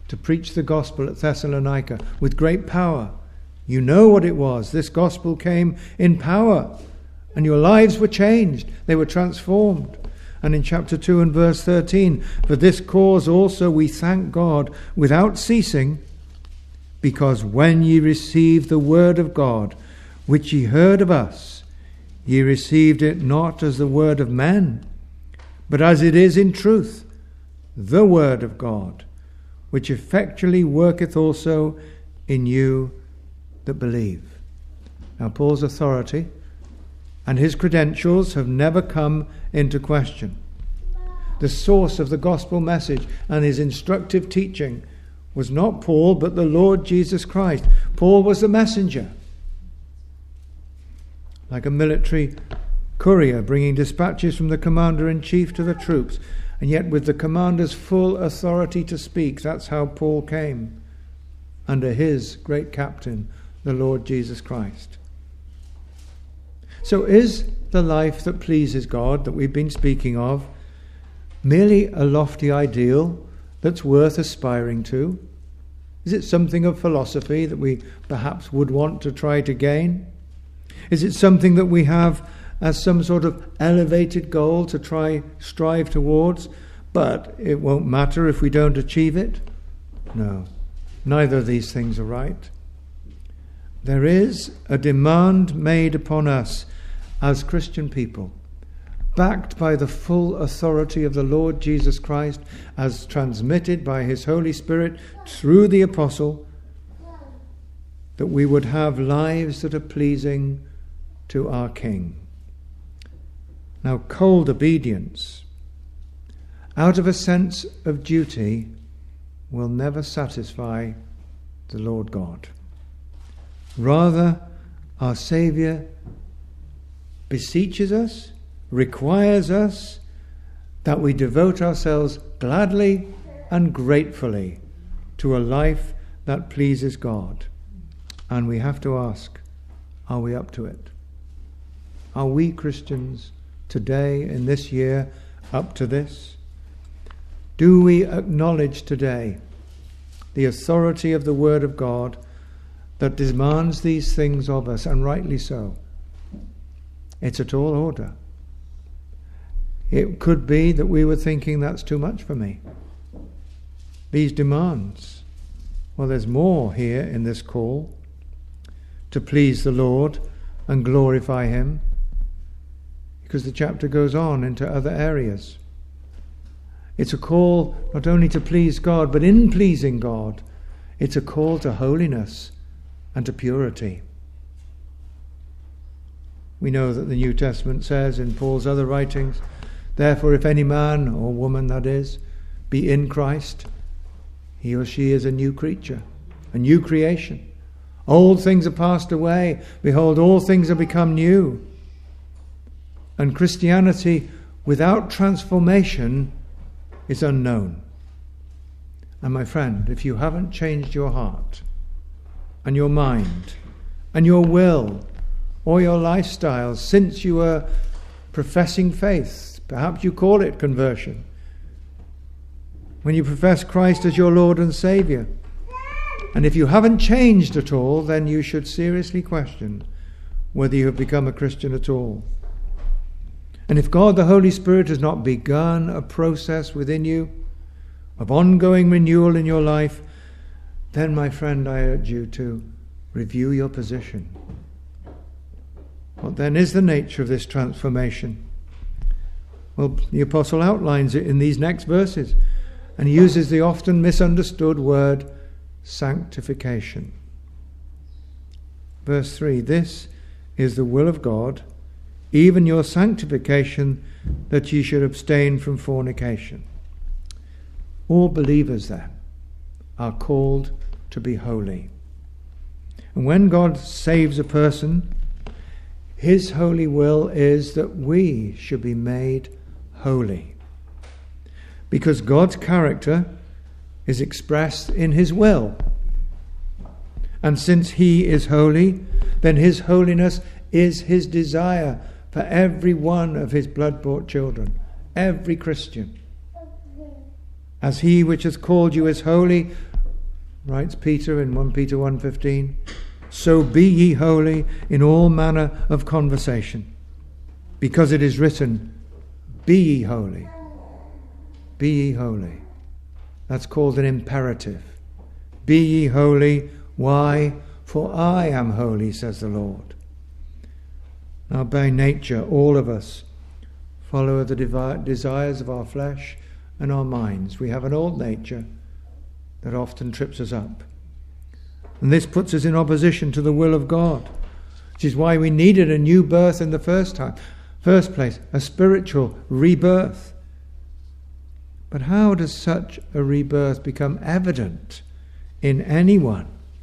to preach the gospel at Thessalonica with great power. You know what it was. This gospel came in power, and your lives were changed. They were transformed. And in chapter two and verse thirteen, for this cause also we thank God without ceasing, because when ye received the word of God, which ye heard of us, ye received it not as the word of men, but as it is in truth, the word of God, which effectually worketh also in you that believe. Now, Paul's authority and his credentials have never come into question. The source of the gospel message and his instructive teaching was not Paul, but the Lord Jesus Christ. Paul was the messenger, like a military courier bringing dispatches from the commander-in-chief to the troops, and yet with the commander's full authority to speak. That's how Paul came, under his great captain, the Lord Jesus Christ. So is the life that pleases God, that we've been speaking of, merely a lofty ideal that's worth aspiring to? Is it something of philosophy that we perhaps would want to try to gain? Is it something that we have as some sort of elevated goal to try strive towards, but it won't matter if we don't achieve it? No, neither of these things are right. There is a demand made upon us as Christian people, backed by the full authority of the Lord Jesus Christ, as transmitted by his Holy Spirit through the apostle, that we would have lives that are pleasing to our King. Now, cold obedience, out of a sense of duty, will never satisfy the Lord God. Rather, our Saviour beseeches us, requires us, that we devote ourselves gladly and gratefully to a life that pleases God. And we have to ask, are we up to it? Are we Christians today, in this year, up to this? Do we acknowledge today the authority of the Word of God that demands these things of us, and rightly so? It's a tall order. It could be that we were thinking, that's too much for me. These demands. Well, there's more here in this call to please the Lord and glorify him, because the chapter goes on into other areas. It's a call not only to please God, but in pleasing God, it's a call to holiness and to purity. We know that the New Testament says in Paul's other writings, therefore if any man, or woman that is, be in Christ, he or she is a new creature, a new creation. Old things are passed away. Behold, all things are become new. And Christianity without transformation is unknown. And my friend, if you haven't changed your heart and your mind and your will or your lifestyle since you were professing faith, perhaps you call it conversion, when you profess Christ as your Lord and Saviour, and if you haven't changed at all, then you should seriously question whether you have become a Christian at all. And if God the Holy Spirit has not begun a process within you of ongoing renewal in your life, then, my friend, I urge you to review your position. What then is the nature of this transformation? Well, the apostle outlines it in these next verses, and he uses the often misunderstood word sanctification. Verse three, this is the will of God, even your sanctification, that ye should abstain from fornication. All believers then are called to be holy. And when God saves a person, his holy will is that we should be made holy. Because God's character is expressed in his will. And since he is holy, then his holiness is his desire for every one of his blood-bought children, every Christian. As he which hath called you is holy, writes Peter in First Peter one fifteen, so be ye holy in all manner of conversation, because it is written, be ye holy, be ye holy. That's called an imperative. Be ye holy. Why? For I am holy, says the Lord. Now, by nature, all of us follow the devi- desires of our flesh and our minds. We have an old nature that often trips us up. And this puts us in opposition to the will of God, which is why we needed a new birth in the first time, first place, a spiritual rebirth. But how does such a rebirth become evident in anyone?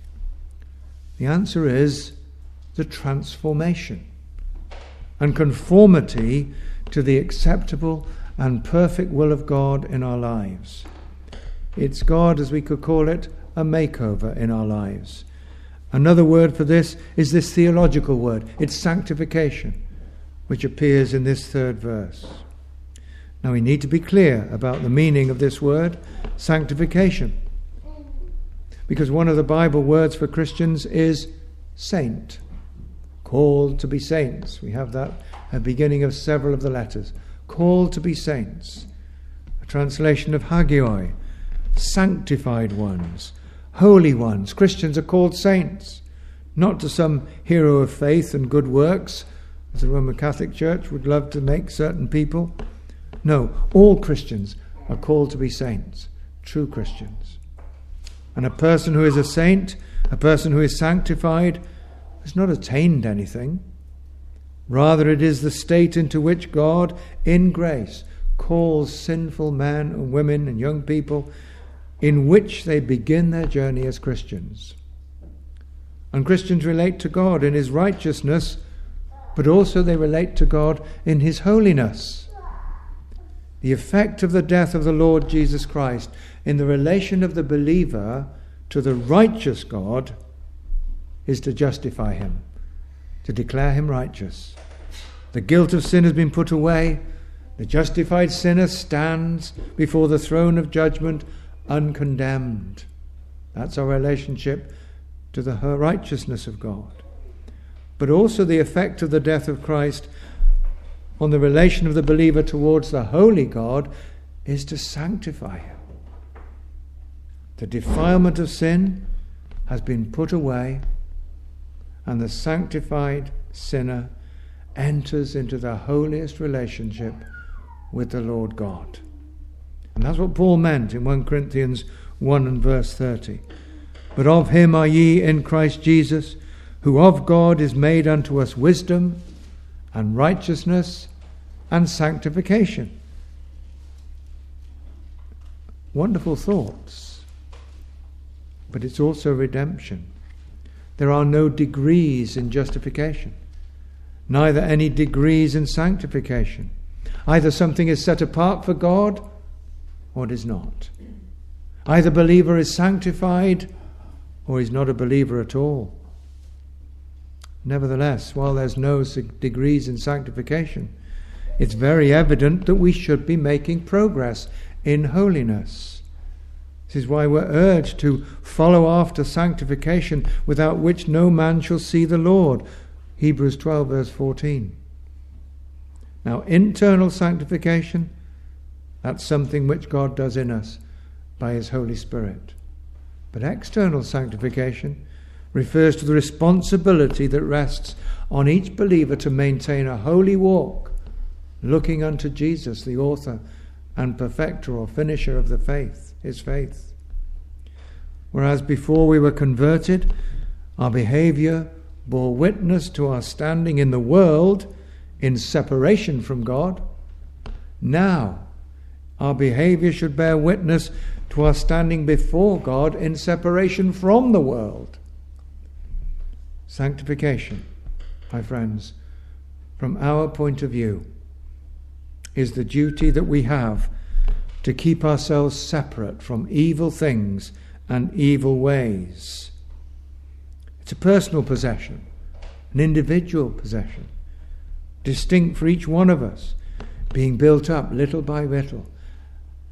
The answer is the transformation and conformity to the acceptable and perfect will of God in our lives. It's God, as we could call it, a makeover in our lives. Another word for this is this theological word. It's sanctification, which appears in this third verse. Now we need to be clear about the meaning of this word, sanctification, because one of the Bible words for Christians is saint, called to be saints. We have that at the beginning of several of the letters. Called to be saints. A translation of hagioi, sanctified ones, holy ones. Christians are called saints, not to some hero of faith and good works, as the Roman Catholic Church would love to make certain people. No, all Christians are called to be saints, true Christians. And a person who is a saint, a person who is sanctified, has not attained anything. Rather, it is the state into which God, in grace, calls sinful men and women and young people, in which they begin their journey as Christians. And Christians relate to God in his righteousness, but also they relate to God in his holiness. The effect of the death of the Lord Jesus Christ in the relation of the believer to the righteous God is to justify him, to declare him righteous. The guilt of sin has been put away. The justified sinner stands before the throne of judgment uncondemned. That's our relationship to the righteousness of God. But also the effect of the death of Christ on the relation of the believer towards the holy God is to sanctify him. The defilement of sin has been put away, and the sanctified sinner enters into the holiest relationship with the Lord God. And that's what Paul meant in First Corinthians one and verse thirty. But of him are ye in Christ Jesus, who of God is made unto us wisdom and righteousness and sanctification. Wonderful thoughts. But it's also redemption. There are no degrees in justification, neither any degrees in sanctification. Either something is set apart for God or it is not. Either believer is sanctified or he's not a believer at all. Nevertheless, while there's no degrees in sanctification, it's very evident that we should be making progress in holiness. This is why we're urged to follow after sanctification, without which no man shall see the Lord. Hebrews twelve verse fourteen. Now, internal sanctification, that's something which God does in us by his Holy Spirit. But external sanctification refers to the responsibility that rests on each believer to maintain a holy walk, looking unto Jesus, the author and perfecter or finisher of the faith, his faith. Whereas before we were converted, our behavior bore witness to our standing in the world in separation from God. Now, our behavior should bear witness to our standing before God in separation from the world. Sanctification, my friends, from our point of view, is the duty that we have to keep ourselves separate from evil things and evil ways. It's a personal possession, an individual possession, distinct for each one of us, being built up little by little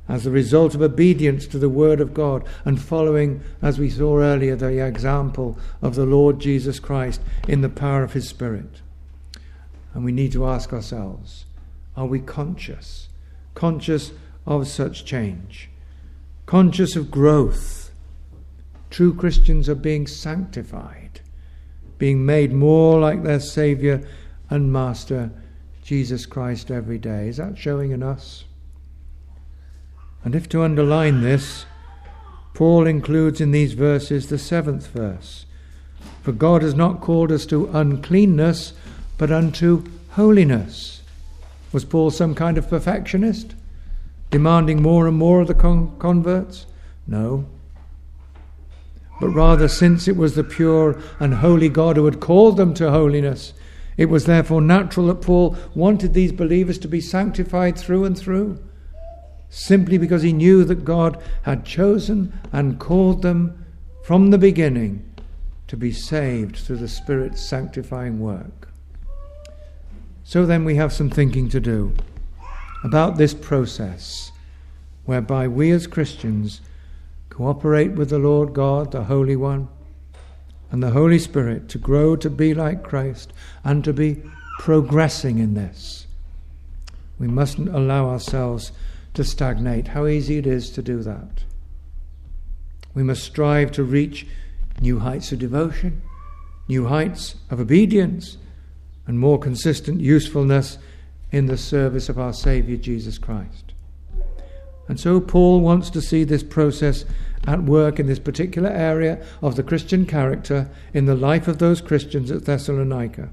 as the result of obedience to the Word of God and following, as we saw earlier, the example of the Lord Jesus Christ in the power of His Spirit. And we need to ask ourselves, are we conscious? Conscious of such change? Conscious of growth? True Christians are being sanctified, being made more like their Saviour and Master, Jesus Christ, every day. Is that showing in us? And if to underline this, Paul includes in these verses the seventh verse. For God has not called us to uncleanness, but unto holiness. Was Paul some kind of perfectionist, demanding more and more of the con- converts? No. But rather, since it was the pure and holy God who had called them to holiness, it was therefore natural that Paul wanted these believers to be sanctified through and through, simply because he knew that God had chosen and called them from the beginning to be saved through the Spirit's sanctifying work. So then we have some thinking to do about this process whereby we as Christians cooperate with the Lord God, the Holy One, and the Holy Spirit to grow to be like Christ and to be progressing in this. We mustn't allow ourselves to stagnate. How easy it is to do that. We must strive to reach new heights of devotion, new heights of obedience, and more consistent usefulness in the service of our Saviour Jesus Christ. And so Paul wants to see this process at work in this particular area of the Christian character in the life of those Christians at Thessalonica.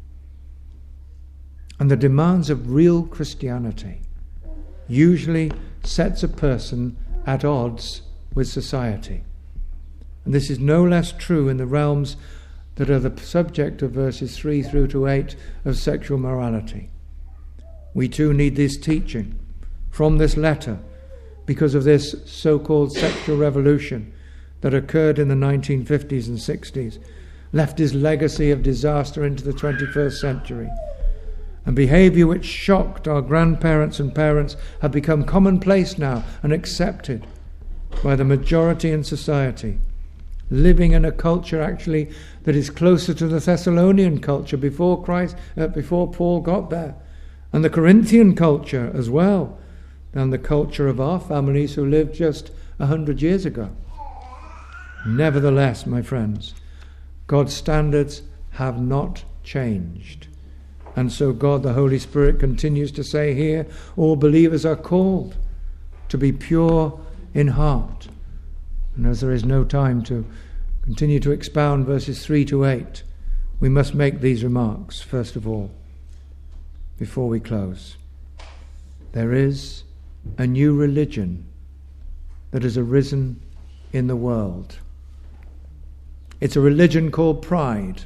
And the demands of real Christianity usually sets a person at odds with society. And this is no less true in the realms that are the subject of verses three through to eight of sexual morality. We too need this teaching from this letter because of this so-called sexual revolution that occurred in the nineteen fifties and sixties, left his legacy of disaster into the twenty-first century. And behaviour which shocked our grandparents and parents have become commonplace now and accepted by the majority in society, living in a culture actually that is closer to the Thessalonian culture before Christ, uh, before Paul got there, and the Corinthian culture as well, than the culture of our families who lived just a hundred years ago. Nevertheless, my friends, God's standards have not changed. And so God, the Holy Spirit, continues to say here, all believers are called to be pure in heart. And as there is no time to continue to expound verses three to eight, we must make these remarks, first of all, before we close. There is a new religion that has arisen in the world. It's a religion called pride.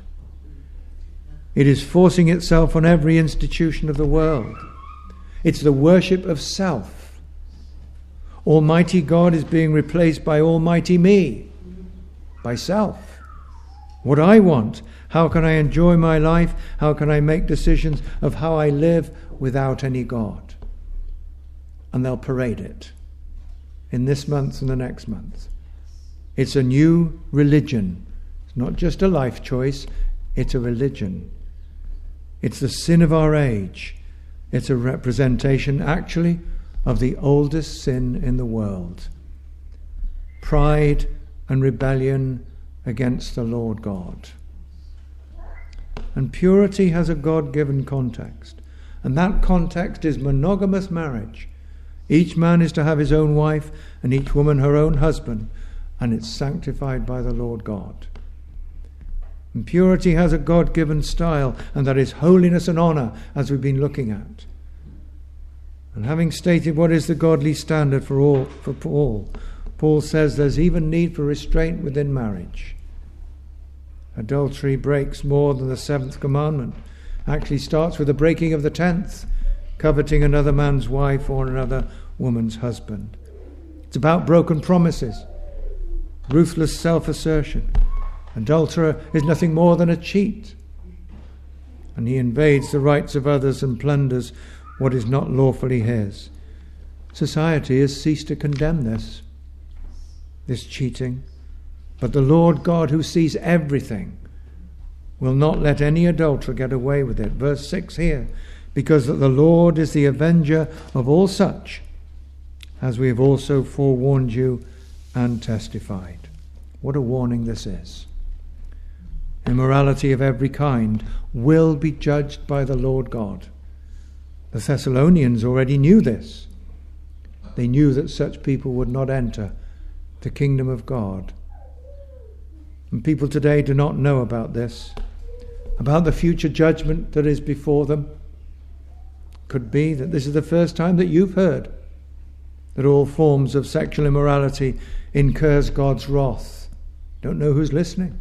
It is forcing itself on every institution of the world. It's the worship of self. Almighty God is being replaced by Almighty me, by self. What I want, how can I enjoy my life? How can I make decisions of how I live without any God? And they'll parade it in this month and the next month. It's a new religion. It's not just a life choice, it's a religion. It's the sin of our age. It's a representation, actually, of the oldest sin in the world. Pride and rebellion against the Lord God. And purity has a God-given context. And that context is monogamous marriage. Each man is to have his own wife and each woman her own husband, and it's sanctified by the Lord God. And purity has a God-given style, and that is holiness and honour, as we've been looking at. And having stated what is the godly standard for all, for Paul, Paul says there's even need for restraint within marriage. Adultery breaks more than the seventh commandment. Actually starts with the breaking of the tenth, coveting another man's wife or another woman's husband. It's about broken promises, ruthless self-assertion. Adulterer is nothing more than a cheat, and he invades the rights of others and plunders what is not lawfully his. Society has ceased to condemn this, this cheating. But the Lord God, who sees everything, will not let any adulterer get away with it. Verse six here, because that the Lord is the avenger of all such, as we have also forewarned you and testified. What a warning this is. Immorality of every kind will be judged by the Lord God. The Thessalonians already knew this. They knew that such people would not enter the kingdom of God. And people today do not know about this, about the future judgment that is before them. Could be that this is the first time that you've heard that all forms of sexual immorality incurs God's wrath. Don't know who's listening.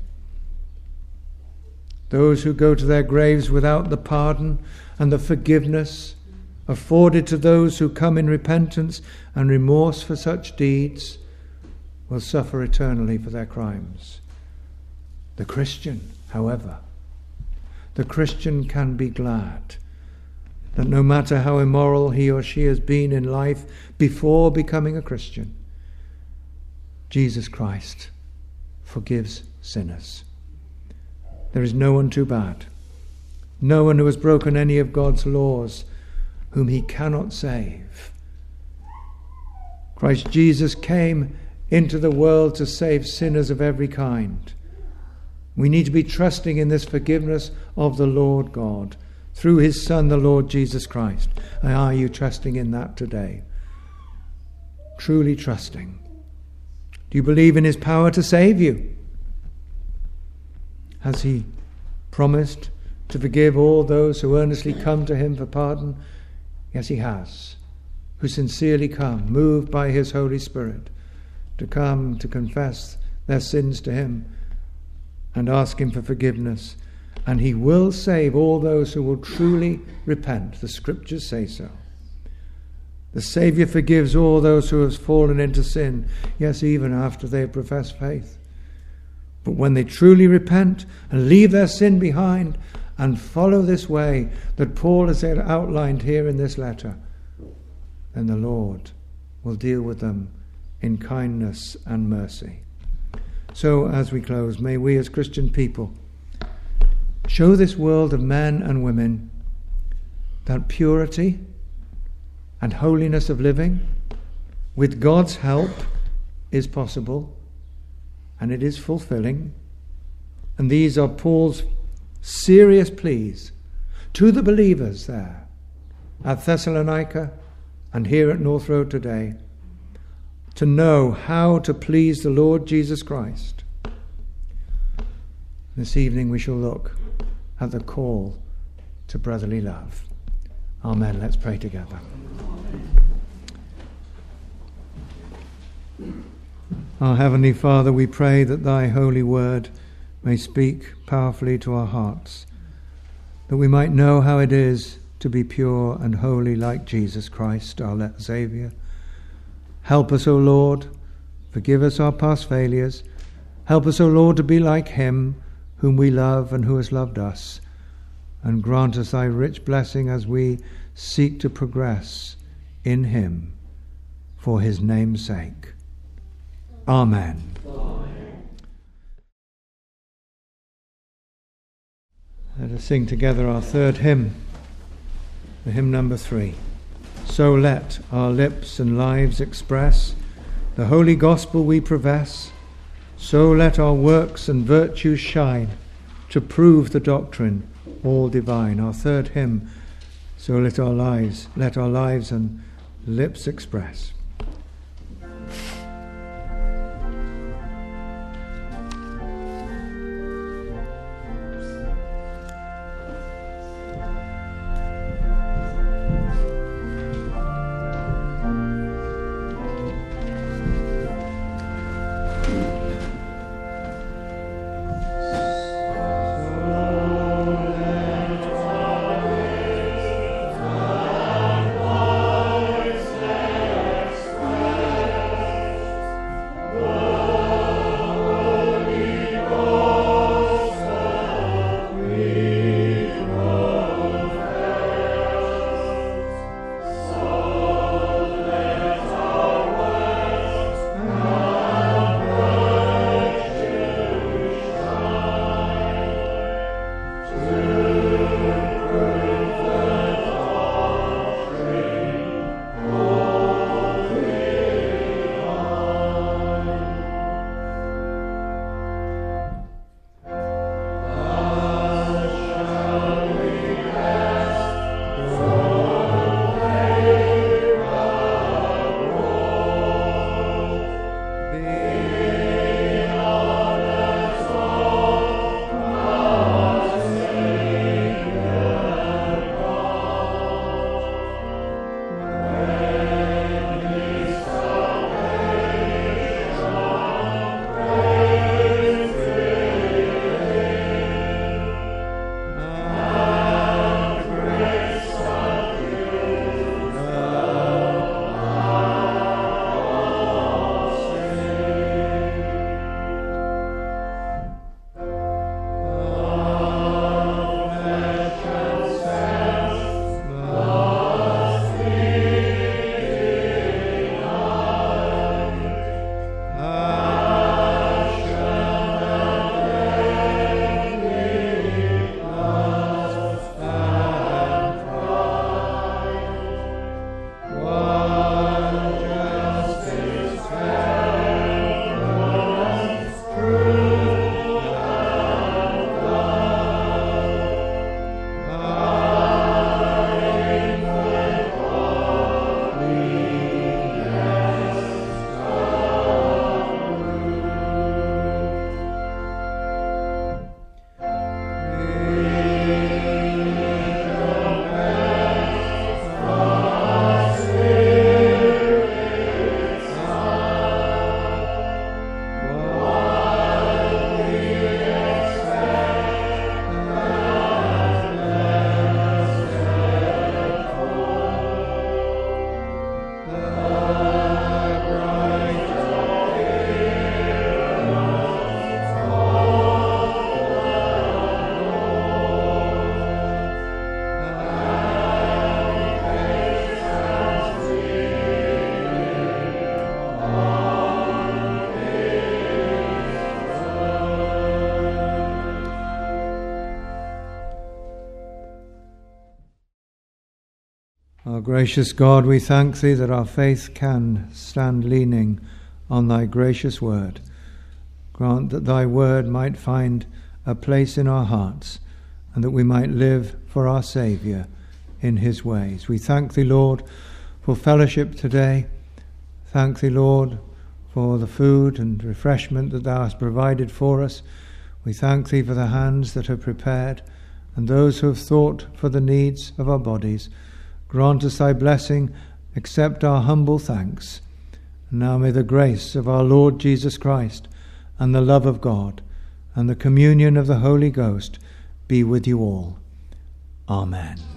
Those who go to their graves without the pardon and the forgiveness afforded to those who come in repentance and remorse for such deeds will suffer eternally for their crimes. The Christian, however, the Christian can be glad that no matter how immoral he or she has been in life before becoming a Christian, Jesus Christ forgives sinners. There is no one too bad, no one who has broken any of God's laws whom he cannot save. Christ Jesus came into the world to save sinners of every kind. We need to be trusting in this forgiveness of the Lord God through his Son, the Lord Jesus Christ. And are you trusting in that today? Truly trusting. Do you believe in his power to save you? Has he promised to forgive all those who earnestly come to him for pardon? Yes, he has. Who sincerely come, moved by his Holy Spirit, to come to confess their sins to him and ask him for forgiveness. And he will save all those who will truly repent. The scriptures say so. The Saviour forgives all those who have fallen into sin, yes, even after they have professed faith. But when they truly repent and leave their sin behind and follow this way that Paul has outlined here in this letter, then the Lord will deal with them in kindness and mercy. So, as we close, may we as Christian people show this world of men and women that purity and holiness of living, with God's help, is possible, and it is fulfilling. And these are Paul's serious pleas to the believers there at Thessalonica and here at North Road today, to know how to please the Lord Jesus Christ. This evening we shall look at the call to brotherly love. Amen. Let's pray together. Our Heavenly Father, we pray that thy holy word may speak powerfully to our hearts, that we might know how it is to be pure and holy like Jesus Christ, our Saviour. Help us, O Lord. Forgive us our past failures. Help us, O Lord, to be like him whom we love and who has loved us. And grant us thy rich blessing as we seek to progress in him for his name's sake. Amen. Amen. Let us sing together our third hymn, the hymn number three. So let our lips and lives express the holy gospel we profess. So let our works and virtues shine to prove the doctrine all divine. Our third hymn, so let our lives, let our lives and lips express. gracious God, we thank thee that our faith can stand leaning on thy gracious word. Grant that thy word might find a place in our hearts, and that we might live for our Saviour in his ways. We thank thee, Lord, for fellowship today. Thank thee, Lord, for the food and refreshment that thou hast provided for us. We thank thee for the hands that have prepared, and those who have thought for the needs of our bodies. Grant us thy blessing, accept our humble thanks. And now may the grace of our Lord Jesus Christ, and the love of God, and the communion of the Holy Ghost be with you all. Amen.